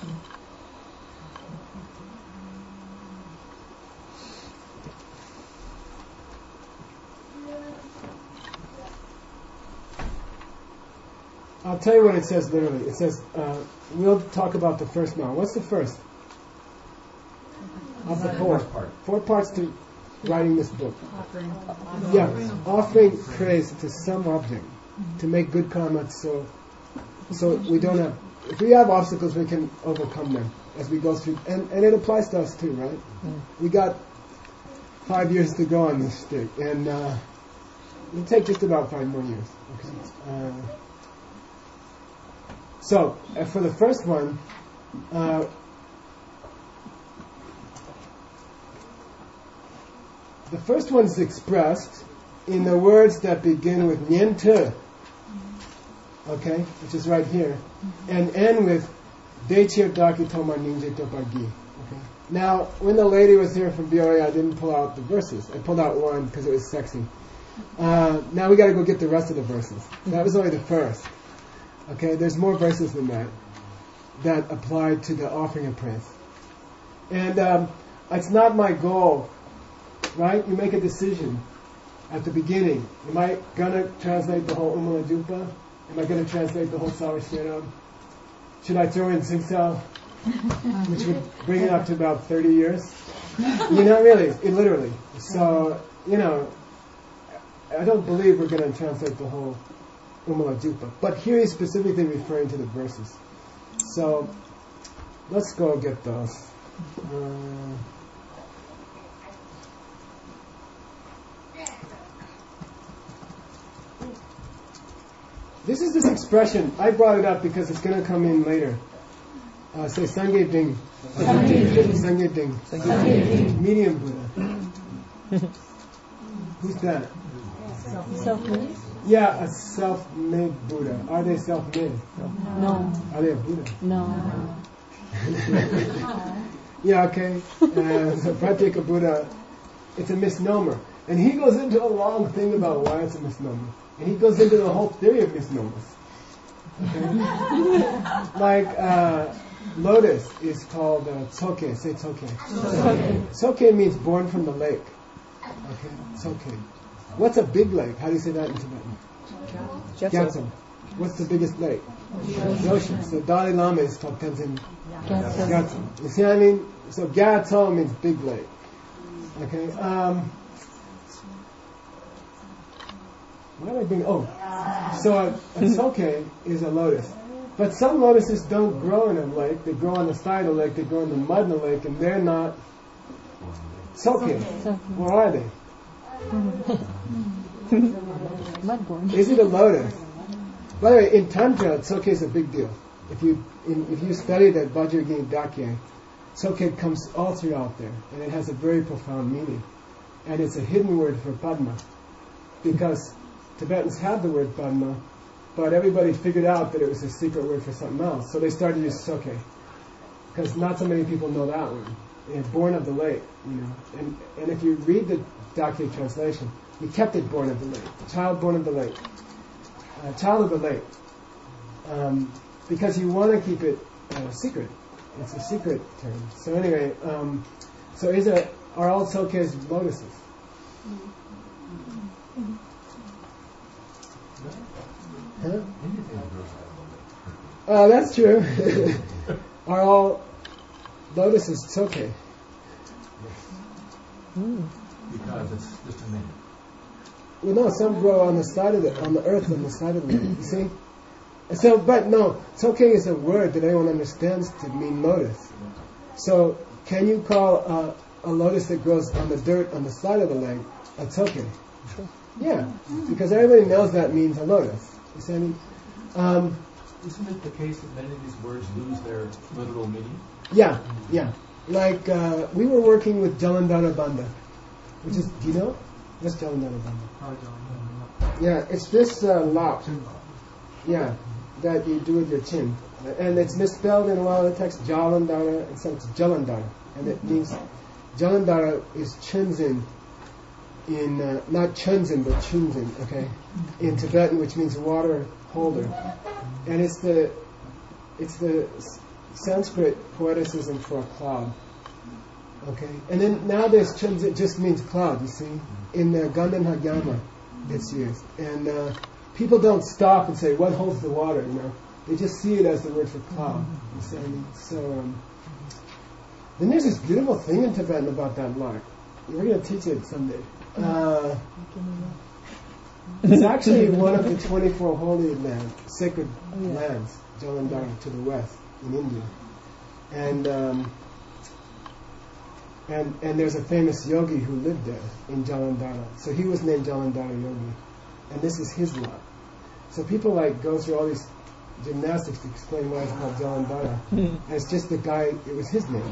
I'll tell you what it says literally. It says, we'll talk about the first now. What's the first? Of the 4. 4 parts to writing this book. Offering praise to some object to make good karma so we don't have, if we have obstacles, we can overcome them as we go through. And it applies to us too, right? We got 5 years to go on this stick. And it'll take just about 5 more years. Okay. So, for the first one, the first one's expressed in the words that begin with Nyente, okay, which is right here, and end with Dechir Daki Toma Ninje Topagi. Okay. Now, when the lady was here from BOA, I didn't pull out the verses. I pulled out one because it was sexy. Now we got to go get the rest of the verses. That was only the first. Okay, there's more verses than that apply to the offering of praise. And it's not my goal, right? You make a decision at the beginning. Am I going to translate the whole Umala Jupa? Am I going to translate the whole Sarvashiram? Should I throw in Singsal, which would bring it up to about 30 years? Not really, literally. So, I don't believe we're going to translate the whole Umala Jupa. But here he's specifically referring to the verses. So, let's go get those. This is this expression. I brought it up because it's going to come in later. Say Sangye Ding. Sangye Ding. Medium Buddha. Who's that? Self-made? Yeah, a self-made Buddha. Are they self-made? No. Are they a Buddha? No. Yeah, okay. So Pratyeka Buddha, it's a misnomer. And he goes into a long thing about why it's a misnomer. And he goes into the whole theory of misnomers. Okay? Like, lotus is called tsoke. Say tsoke. Tsoke means born from the lake. Okay, tsoke. What's a big lake? How do you say that in Tibetan? Gyatso. What's the biggest lake? The ocean. So Dalai Lama is called Tenzin Gyatso. You see what I mean? So Gyatso means big lake. Okay. What am I doing? So a tsoke is a lotus. But some lotuses don't grow in a lake. They grow on the side of the lake. They grow in the mud in the lake, and they're not tsoke. Or are they? Is it a lotus? By the way, in Tantra, tsoke is a big deal. If you study the Vajrayogini Dakye, tsoke comes all throughout there, and it has a very profound meaning. And it's a hidden word for Padma, because Tibetans had the word Padma, but everybody figured out that it was a secret word for something else, so they started to use tsoke, because not so many people know that one. And born of the lake, And if you read the Dakye translation, he kept it born of the lake, child born of the lake, child of the lake, because you want to keep it secret. It's a secret term. So anyway, are all tsokes lotuses? Huh? That's true. Are all lotuses tsoke? Because it's just a name. Well, no, some grow on the side of on the earth, on the side of the you see? So, but no, tsoke is a word that everyone understands to mean lotus. So, can you call a lotus that grows on the dirt on the side of the lake a tsoke? Sure. Yeah, because everybody knows that means a lotus. You see what I mean? Isn't it the case that many of these words lose their literal meaning? Yeah. Like, we were working with Jalandhara Bandha, which is, do you know? What's Jalandhara Bandha? Yeah, it's this lock. Yeah, that you do with your chin. And it's misspelled in a lot of the text, Jalandhara, and so it's Jalandhara. And it means, Jalandhara is Chunzin in, not Chunzin, but Chunzin, okay? In Tibetan, which means water holder. And it's the Sanskrit poeticism for a cloud. Okay? And then nowadays Chunzin just means cloud, you see? In the Gandhan Hagyama, it's used. And people don't stop and say, what holds the water, They just see it as the word for cloud. You see what I mean? So, then there's this beautiful thing in Tibetan about that lark. We're going to teach it someday. It's actually one of the 24 holy land, sacred lands, Jalandhara, to the west in India. And there's a famous yogi who lived there in Jalandhara. So he was named Jalandhara Yogi. And this is his lot. So people go through all these gymnastics to explain why it's called Jalandhara. And it's just the guy, it was his name.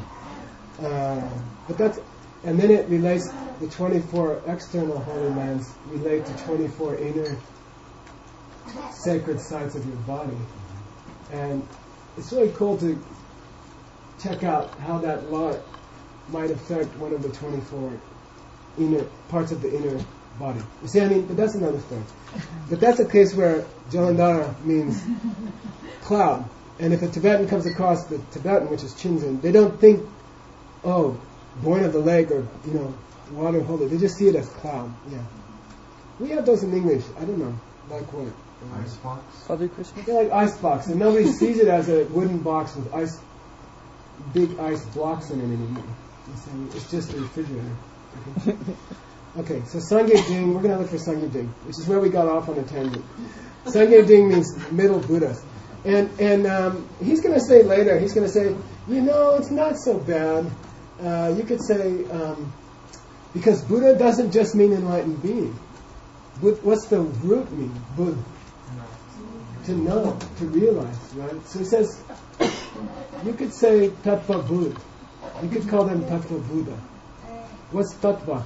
And then it relates, the 24 external holy lands relate to 24 inner sacred sites of your body. And it's really cool to check out how that lot might affect one of the 24 inner parts of the inner body. You see what I mean? But that's another thing. But that's a case where Jalandhara means cloud. And if a Tibetan comes across the Tibetan, which is Chinzin, they don't think, born of the lake or, water holder. They just see it as cloud. Yeah. We have those in English. I don't know. Like what? Icebox? Father Christmas? They're like ice box. And nobody sees it as a wooden box with big ice blocks in it anymore. It's just a refrigerator. Okay, so Sangye Jing, we're going to look for Sangye Jing, which is where we got off on a tangent. Sangye Jing means middle Buddha. And he's going to say later, it's not so bad. You could say, because Buddha doesn't just mean enlightened being. What's the root mean? Buddha. To know, to realize, right? So he says, you could say Tattva Buddha. You could call them Tattva Buddha. What's Tattva?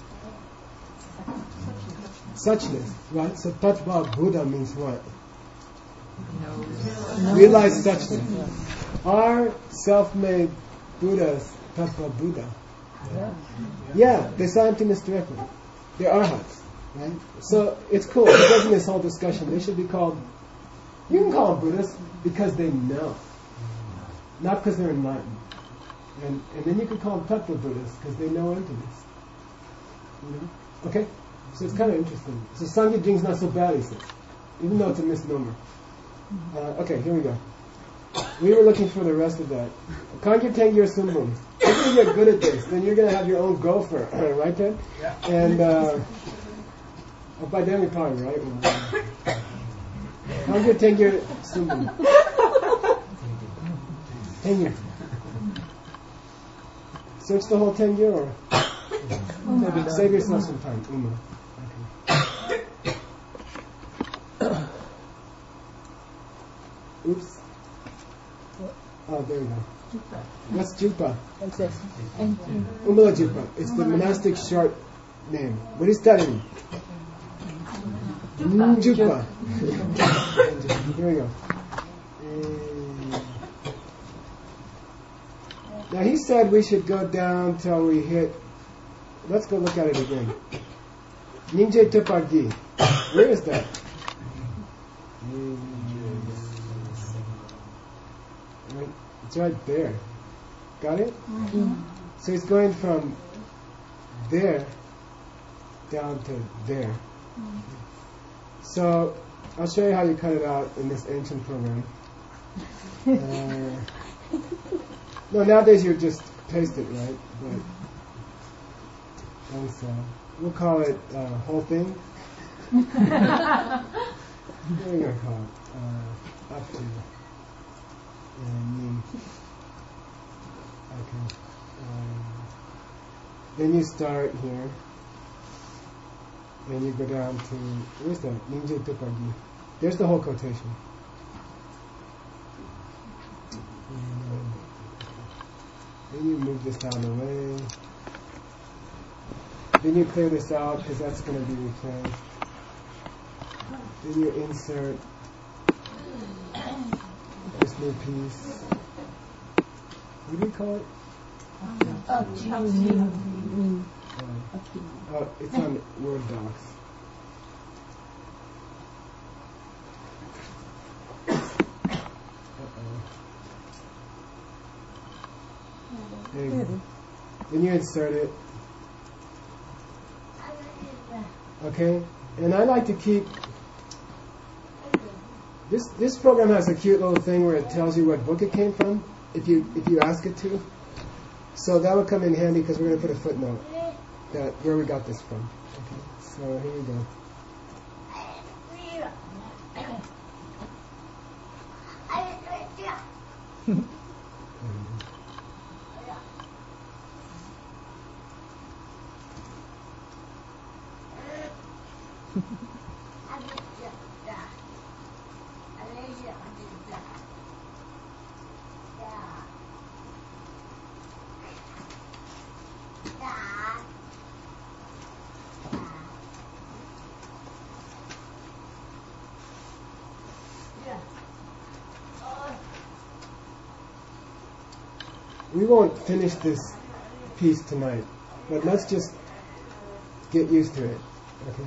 Suchness, right? So Tattva Buddha means what? Realize suchness. Are self-made Buddhas Tattva Buddha? Yeah, they saw emptiness directly. They're arhats, right? So it's cool. Because in this whole discussion, they should be called. You can call them Buddhists because they know, not because they're enlightened. And then you can call them Tattva Buddhists because they know emptiness. You know? Okay? So it's kind of interesting. So Sangha Jing's not so bad, he says, even though it's a misnomer. Okay, here we go. We were looking for the rest of that. Kangyo Tengyur Sumbum. If you get good at this, then you're going to have your own gopher, right, Ted? Yeah. And by then we probably, right? Kangyo Tengyur Sumbum. Tengyur. Search the whole Tengyur or? Save yourself some time. Uma. Okay. Oops. Oh, there we go. What's Jupa? Umala Jupa. It's the monastic short name. What is that in? Jupa. Here we go. Now he said we should go down till we hit. Let's go look at it again. Ninja Tupagi. Where is that? It's right there. Got it? Mm-hmm. So he's going from there down to there. Mm-hmm. So I'll show you how you cut it out in this ancient program. No, nowadays you just paste it, right? But so we'll call it whole thing. What are we going to call it? Up to. Okay. Then you start here. Then you go down to, where's that? Ninja Tupagi. There's the whole quotation. Then you move this out of the way. Then you clear this out because that's going to be replaced. Then you insert this new piece. What do you call it? It's on Word Docs. There you go. Then you insert it. Okay? And I like to keep... This program has a cute little thing where it tells you what book it came from, if you ask it to. So that will come in handy because we're going to put a footnote that where we got this from. Okay? So here we go. We won't finish this piece tonight, but let's just get used to it. Okay.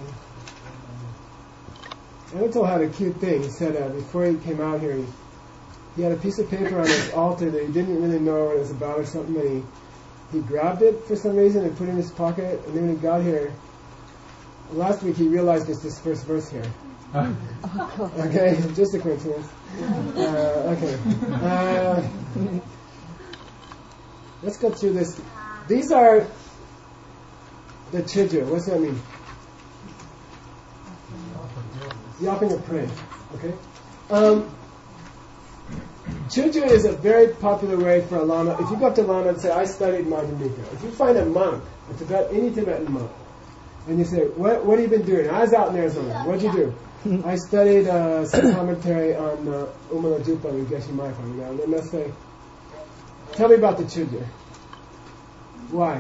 Anatole had a cute thing. He said before he came out here, he had a piece of paper on his altar that he didn't really know what it was about or something, and he grabbed it for some reason and put it in his pocket, and then when he got here, last week he realized it's this first verse here. Okay, just a coincidence. Okay. Let's go through this. These are the chidya. What's that mean? The offering of praise. Okay? Chidya is a very popular way for a lama. If you go up to a lama and say, I studied Madhyamika. If you find a monk, any Tibetan monk, and you say, what have you been doing? I was out in Arizona. What'd you do? I studied some commentary on Umala Jupa with Geshe Michael. And then they'll say, tell me about the chidya. Why?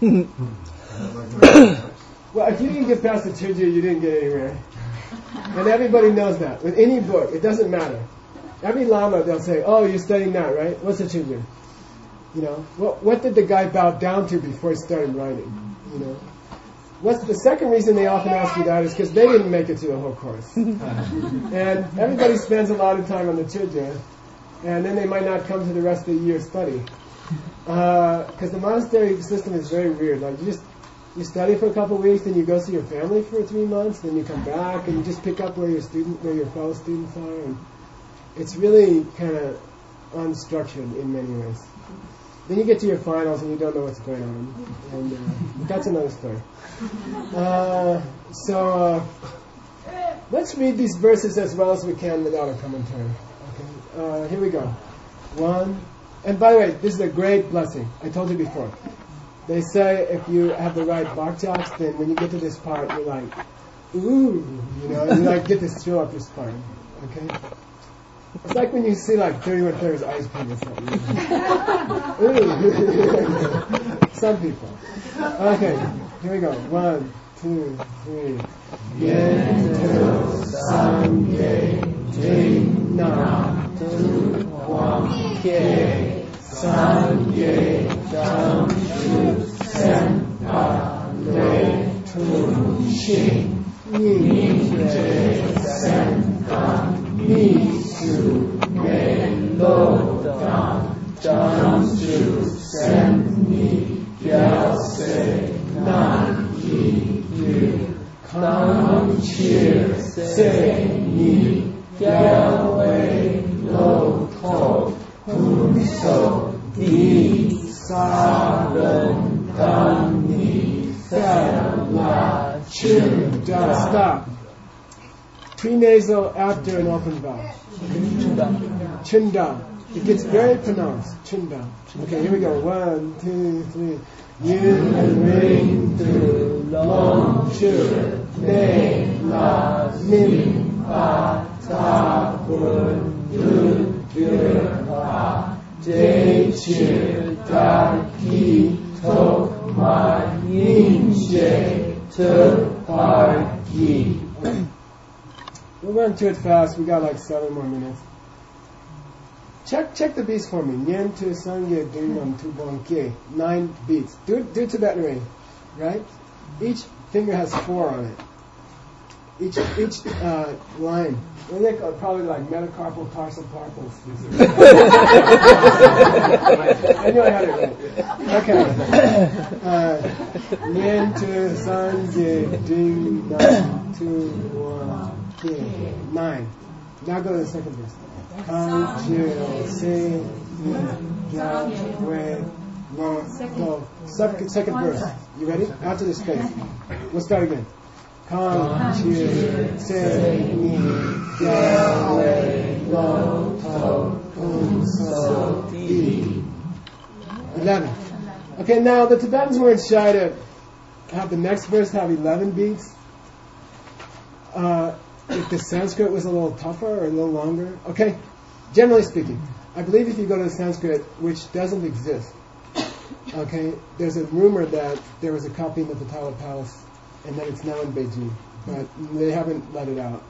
Well, if you didn't get past the chidya, you didn't get anywhere. And everybody knows that. With any book, it doesn't matter. every Lama, they'll say, oh, you're studying that, right? What's the children? You know, what did the guy bow down to before he started writing? You know, what's the second reason they often ask you that is because they didn't make it to the whole course. And everybody spends a lot of time on the children, and then they might not come to the rest of the year's study. Because the monastery system is very weird. Like you study for a couple of weeks, then you go see your family for 3 months, then you come back and you just pick up where your fellow students are, and it's really kind of unstructured in many ways. Then you get to your finals and you don't know what's going on, and that's another story. So let's read these verses as well as we can without a commentary. Okay, here we go. 1. And by the way, this is a great blessing. I told you before. They say if you have the right bakjaks, then when you get to this part, you're like, ooh, you know, you like get this thrill up your spine. Okay? It's like when you see like 31 Thirds ice cream or something. Some people. Okay, here we go. 1, 2, 3. Yento Sangye Jingna Tu Wang Ke Sangye Damshu Senpa Le Tu Shing Ninje Senpa Nisu Me Lo Dan Damshu Senni Gyase Nan Yi Yu Kam Chir Se Ni Gyalwe Lo To Hun So Di Sa Ren Dan Ni Fel La Chun Da. Stop. Prenasal after an open vowel. Chunda. It gets very pronounced. Chunda. Okay, here we go. 1, 2, 3. Yin ring tu long chu ne la nim pa ta bun du dur pa de chu da ki to ma yin je tu par yi. We'll run through it fast. We got like 7 more minutes. Check the beats for me. Nyen tu sangye dingam tu bonke. 9 beats. Do Tibetan ring, right? Each finger has 4 on it. Each line. What they call probably like metacarpal tarsocarpal. I knew I had it right. Okay. Nyen tu sangye dingam tu bonke. 9. Now go to the second verse. Second verse. You ready? After the space. We'll start again. 11. Okay, now the Tibetans weren't shy to have the next verse have 11 beats. If the Sanskrit was a little tougher or a little longer. Okay, generally speaking, I believe if you go to the Sanskrit, which doesn't exist, okay, there's a rumor that there was a copy in the Potala Palace and that it's now in Beijing, but they haven't let it out.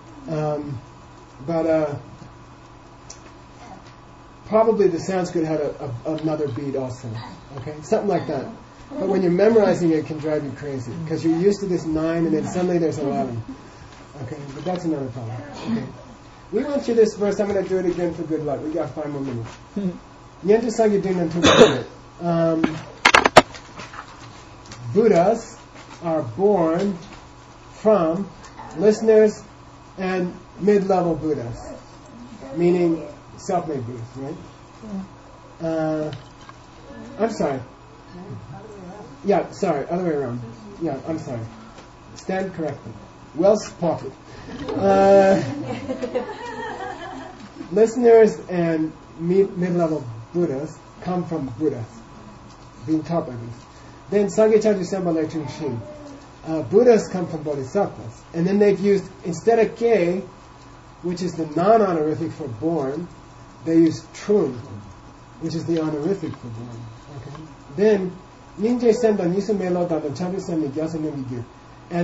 Probably the Sanskrit had another beat also, okay, something like that. But when you're memorizing it can drive you crazy, because you're used to this 9 and then suddenly there's 11. Okay, but that's another problem. Okay. We went through this verse. I'm going to do it again for good luck. We got 5 more minutes. Nyentu Sangye Dingam Tu Bonke. Buddhas are born from listeners and mid-level Buddhas, meaning self-made Buddhas, right? I'm sorry. Yeah, sorry, other way around. Yeah, I'm sorry. Stand corrected. Well spotted. Listeners and mid-level Buddhas come from Buddhas, being taught by Buddhas. Then Sangye Chantu Semba Le Chung Shin. Buddhas come from Bodhisattvas. And then they've used, instead of Ke, which is the non-honorific for born, they use Trung, which is the honorific for born. Okay? Then Ninje Semba Nisu Melo Dada Chantu Semba Gyasa Nemigu.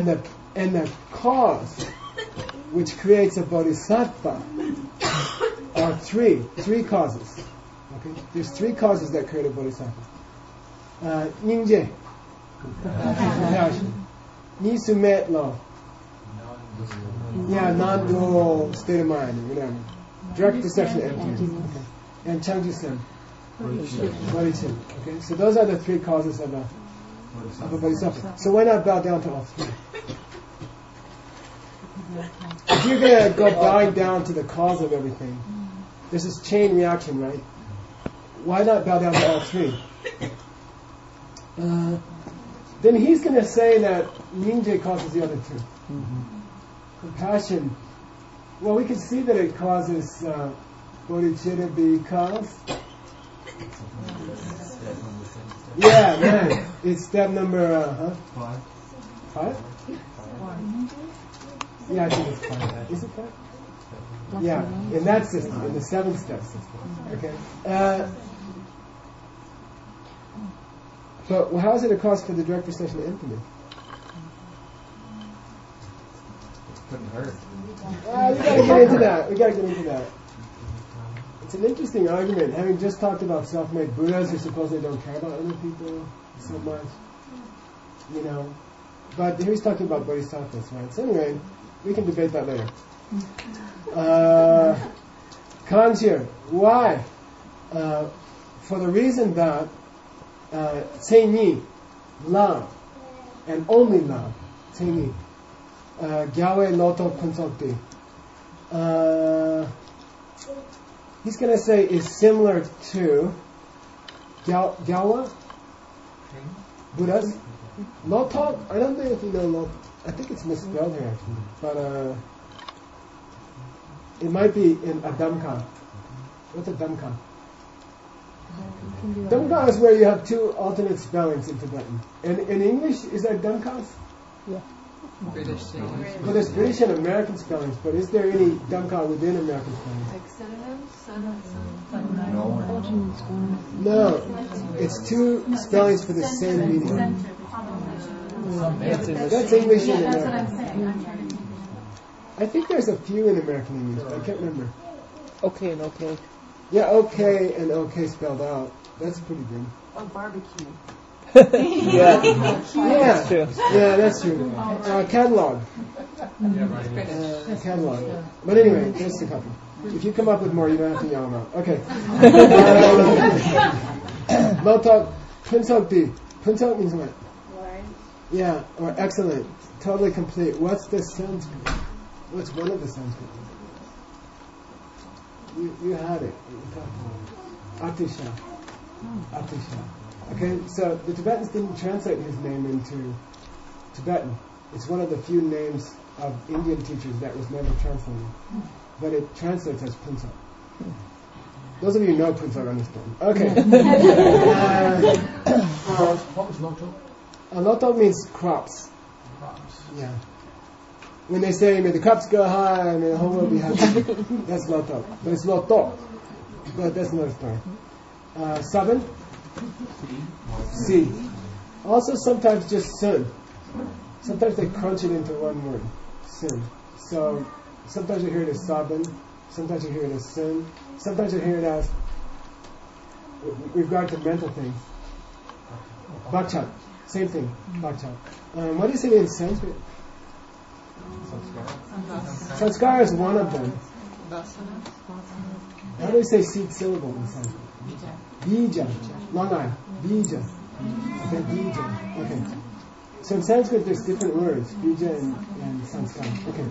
And the cause which creates a bodhisattva are three causes. Okay, there's three causes that create a bodhisattva. Ningje, compassion. Nisumet law. Yeah, non-dual state of mind, or whatever. Direct perception of emptiness. Okay. And Changji-sen, bodhicitta. Okay, so those are the three causes of a bodhisattva. So why not bow down to all three? If you're going to go bowing down to the cause of everything, there's this chain reaction, right? Why not bow down to all three? Then he's going to say that Ningje causes the other two. Compassion. Well, we can see that it causes bodhicitta because... Yeah, man. It's step number... 5? Yeah, I think it's 5. Is it 5? Yeah, in that system, in the 7-step system. Okay. But how is it a cause for the direct perception of emptiness? Couldn't hurt. We gotta get into that. It's an interesting argument, having just talked about self-made Buddhas who supposedly don't care about other people so much. You know. But here he's talking about bodhisattvas, right? So anyway, we can debate that later. Kanjir, why? For the reason that Tseini, love, and only love, Tseini, Gyawe Loto Kunsokti, he's going to say is similar to Gyawa, Buddhas. Loto, I don't know if you know Loto. I think it's misspelled here actually, but it might be in a Dhammaka. What's a Dhammaka? Dhammaka is where you have two alternate spellings in Tibetan. And in English, is that Dhammaka? Yeah. Well, there's British and American spellings, but is there any Dhammaka within American spellings? Like synonyms? No. It's two spellings for the same meaning. That's English and American. I think there's a few in American English, but I can't remember. Okay and okay. Yeah, okay and okay spelled out. That's pretty good. Oh, barbecue. Yeah. Yeah, That's true. yeah, that's true. Catalog. Catalog. But anyway, just a couple. If you come up with more, you don't have to yell them out. Okay. Lotok, Punsokti. Punsok means what? Yeah, or excellent, totally complete. What's the Sanskrit? What's one of the Sanskrit? You had it. Atisha. Atisha. Okay, so the Tibetans didn't translate his name into Tibetan. It's one of the few names of Indian teachers that was never translated. But it translates as Punsok. Those of you who know Punsok understand. Okay. What was Loto? Loto means crops. Yeah. When they say, may the crops go high and the whole world be happy, that's Loto. But it's Loto. But that's another story. 7. C. Also sometimes just Sun. Sometimes they crunch it into one word. Sun. So sometimes you hear it as Sabin. Sometimes you hear it as Sun. Sometimes you hear it as, with regard to mental things, Bhakchat. Same thing, Bhakchat. What is it in Sanskrit? Sanskara is one of them. How do you say seed syllable in Sanskrit? Bija. Long I. Bija. Okay, Bija. Okay. So in Sanskrit there's different words, Bija and Sanskara. Okay.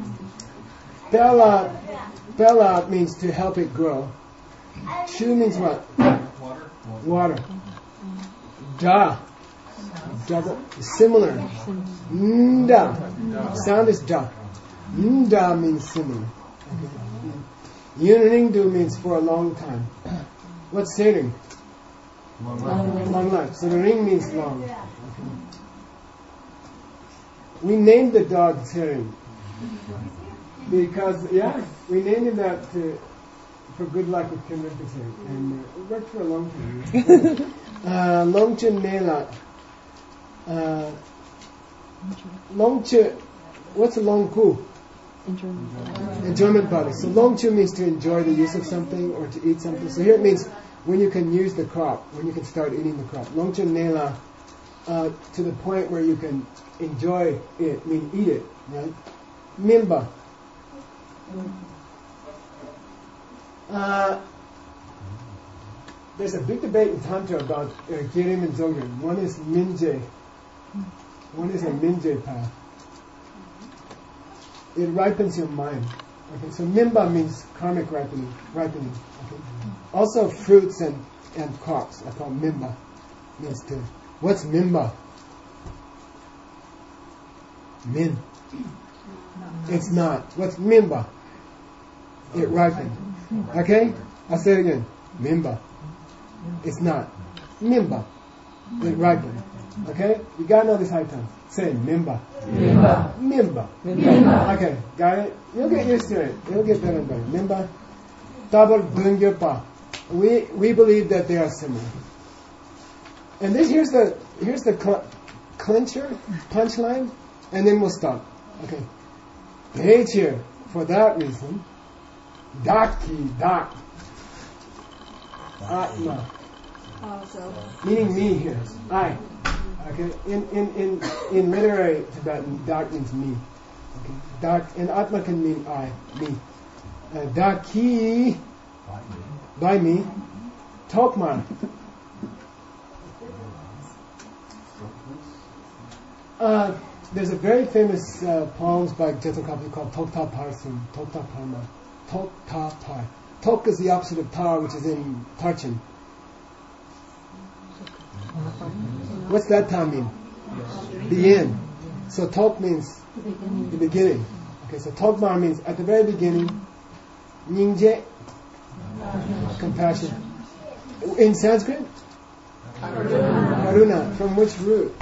Bela means to help it grow. Shu means what? Water. Da. Double, similar. Nda. Sound is da. Nda means similar. Okay. Yunringdu means for a long time. What's sering? Long life. So the ring means long. Okay. We named the dog Sering because, we named him that for good luck with Kinrikase, and it worked for a long time. Longchen Nela. Longche, what's a Longku? Enjoyment body. So longchu means to enjoy the use of something or to eat something. So here it means when you can use the crop, when you can start eating the crop. Longchu nela, to the point where you can enjoy it, mean eat it, right? Mimba. There's a big debate in Tantra about Gerim and Dzogchen. One is Minje. One is a Minje path. It ripens your mind. Okay, so Mimba means karmic ripening. Okay. Also fruits and crops are called Mimba. Means to. What's Mimba? Min. It's not. What's Mimba? It ripened. Okay? I'll say it again. Mimba. It's not. Mimba. It ripened. Okay? You gotta know this high tone. Say Mimba. Mimba. Mimba. Mimba. Okay, got it? You'll get used to it. It'll get better and better. Mimba. Double Dungyopa. We believe that they are similar. And here's the clincher, punchline, and then we'll stop. Okay. Page here, for that reason, Daki, Dak, Atma, meaning me here, I. Okay. In literary Tibetan, Dak means me. Okay. Dak and Atma can mean I, me. Daki, by me, Tokma. There's a very famous poems by Jetsun Kapil called Tokta Parsum, Tokta Parma, Tokta Par. Tok is the opposite of Tar, which is in Tarchin. What's that Tar mean? The end. So Tok means the beginning. Okay, so Tokmar means at the very beginning, Nyingje, compassion. In Sanskrit? Karuna. From which root?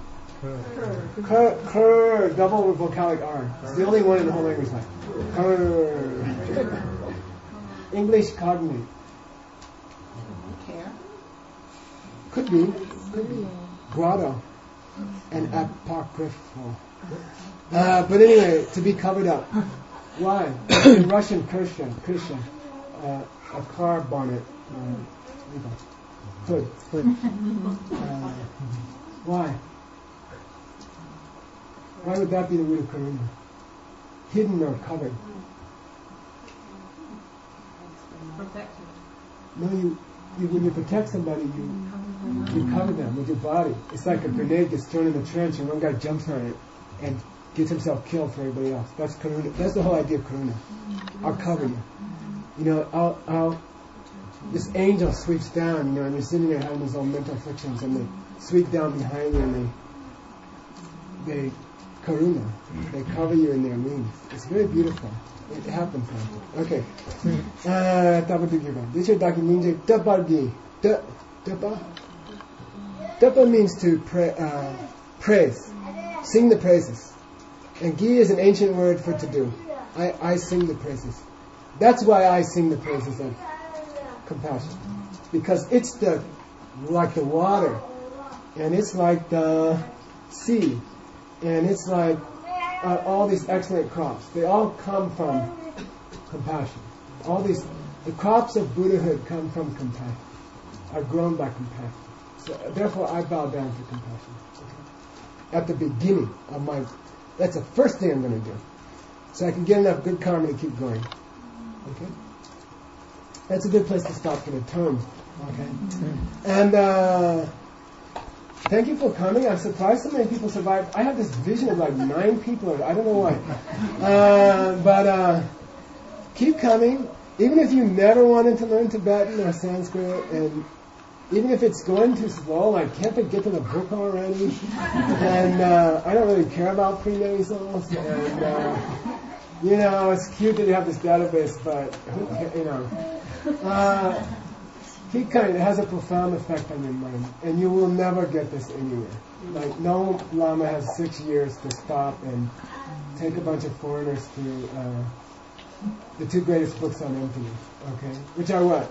Kur, double vocalic R. It's the only one in the whole language like. Kur. English cognate. Care. Could be. Grotto. And apocryphal. But anyway, to be covered up. Why? In Russian, Krisha, a car bonnet. Hood. Why? Why would that be the root of karuna? Hidden or covered? Protected. No, when you protect somebody, you cover them with your body. It's like a grenade gets thrown in the trench and one guy jumps on it and gets himself killed for everybody else. That's karuna. That's the whole idea of karuna. I'll cover you. You know, this angel sweeps down, you know, and you're sitting there having these own mental afflictions, and they sweep down behind you and they karuna. They cover you in their wings. It's very beautiful. It happens. Okay. Dapa means to praise. Sing the praises. And gi is an ancient word for to do. I sing the praises. That's why I sing the praises of compassion. Because it's like the water. And it's like the sea. And it's like all these excellent crops. They all come from compassion. The crops of Buddhahood come from compassion. Are grown by compassion. So therefore I bow down to compassion. Okay? At the beginning of that's the first thing I'm going to do. So I can get enough good karma to keep going. Okay? That's a good place to stop for the tone. Okay? And thank you for coming. I'm surprised so many people survived. I have this vision of like 9 people. I don't know why. But keep coming. Even if you never wanted to learn Tibetan or Sanskrit, and even if it's going too slow, like can't they get to the book already? And I don't really care about prenatals. And you know, it's cute that you have this database, but you know, keep coming. It has a profound effect on your mind, and you will never get this anywhere. Like no Lama has 6 years to stop and take a bunch of foreigners to the 2 greatest books on emptiness. Okay, which are what?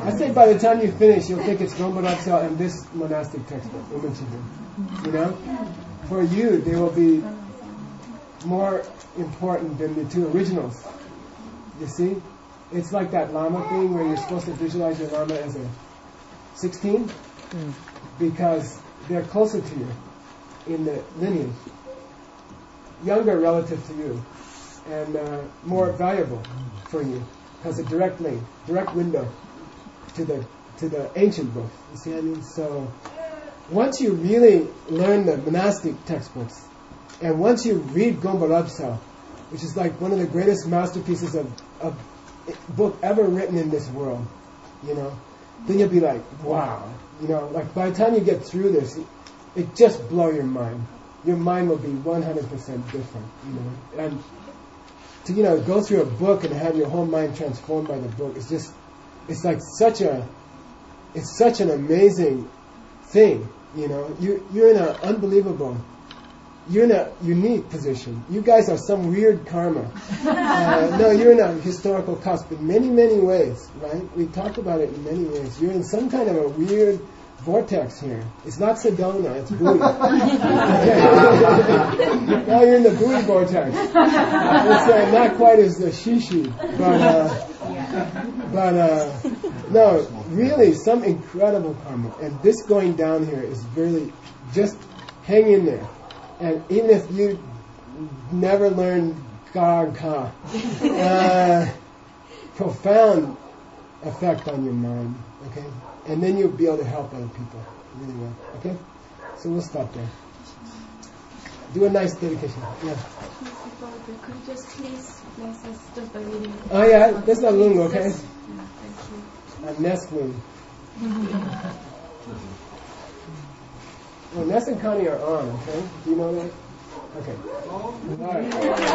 I say by the time you finish, you'll think it's Gombarapsa and this monastic textbook, Umanchidu. You know? For you, they will be more important than the two originals. You see? It's like that Lama thing where you're supposed to visualize your Lama as a 16 because they're closer to you in the lineage, younger relative to you, and more valuable for you because a direct link, direct window to the ancient book. You see what I mean? So once you really learn the monastic textbooks, and once you read Gombarapsa, which is like one of the greatest masterpieces of book ever written in this world, you know, then you'll be like, wow, you know, like by the time you get through this, it just blow your mind. Your mind will be 100% different, you know. And to, you know, go through a book and have your whole mind transformed by the book, it's like such an amazing thing, you know. You're in an unbelievable, you're in a unique position. You guys are some weird karma. No, you're in a historical cusp in many, many ways, right? We talked about it in many ways. You're in some kind of a weird vortex here. It's not Sedona, it's Bowie. Now you're in the Bowie vortex. It's not quite as the Shishi, but no, really some incredible karma. And this going down here is really just hang in there. And even if you never learn Ga and Ka, profound effect on your mind, okay? And then you'll be able to help other people really well, okay? So we'll stop there. Do a nice dedication. Yeah. Could you just please bless us just by reading? Oh yeah, that's not Lung, okay? Yes. Yeah, thank you. Nest Lung. Well, Ness and Connie are on, okay? Do you know that? Okay. All right.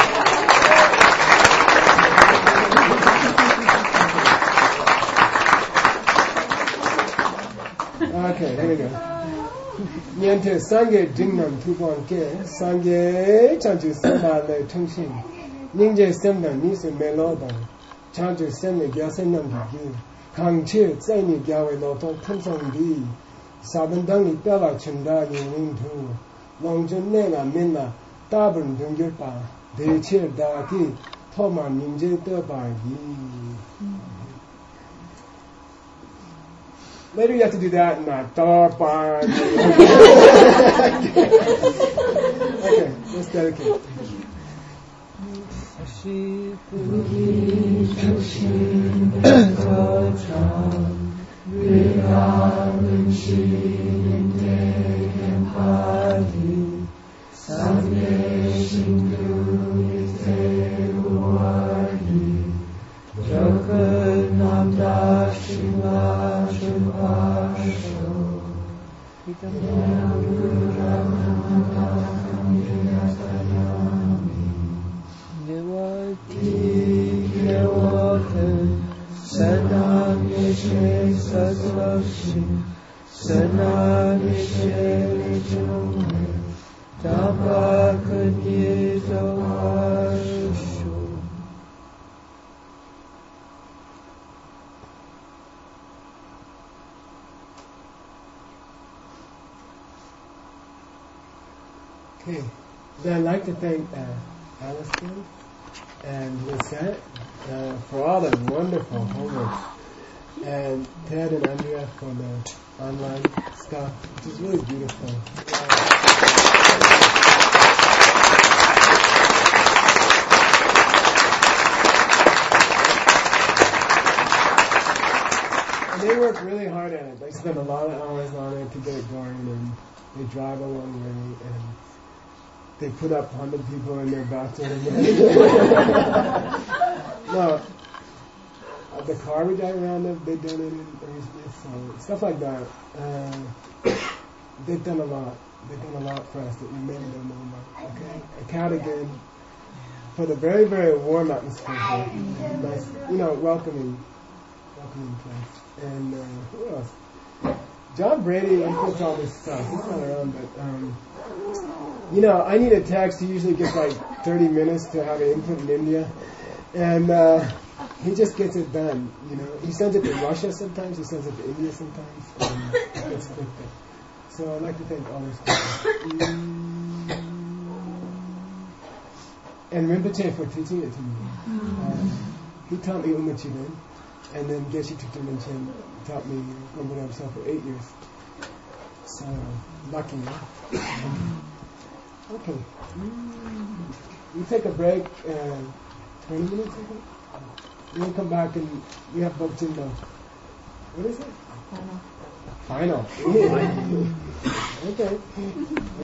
Okay, here we go. Niente Sangye Jingnam Tuponke, Sangye Chanju Sema Le Tungshin, Ningje Semna Nisu Melodan, Chanju Semne Gyasenam Gigi, Kangchi Tsani Gyawe Loton Tumsong Di. Sabandang Itala Chunda Yin Tu Longjun Nena Minna Tabun Dungirpa De Chir Daki Toma Ninja Debagi. Later you have to do that in Okay, let's dedicate. Okay, then I'd like to thank Alistair and Lisette for all the wonderful homework, and Ted and Andrea for the online stuff, which is really beautiful. And they work really hard at it. They spend a lot of hours on it to get it going, and they drive a long way, and they put up 100 people in their bathroom. No, the car we drive around, they donated, so stuff like that. They've done a lot. They've done a lot for us that we maybe don't know about. Okay, a count again for the very, very warm atmosphere here. Nice, welcoming place. And who else? John Brady inputs all this stuff. He's not around, but I need a text. He usually gets like 30 minutes to have an input in India, and he just gets it done. You know, he sends it to Russia sometimes. He sends it to India sometimes. And it's quick. So I'd like to thank all those people. And Rinpoche for teaching it to me. He taught me Umachiren, and then Geshe Trikta Rinchen taught me Gompa himself for 8 years. So lucky, huh? Okay. We take a break, 20 minutes, I think. We'll come back and we have books in the, what is it? Final. Okay.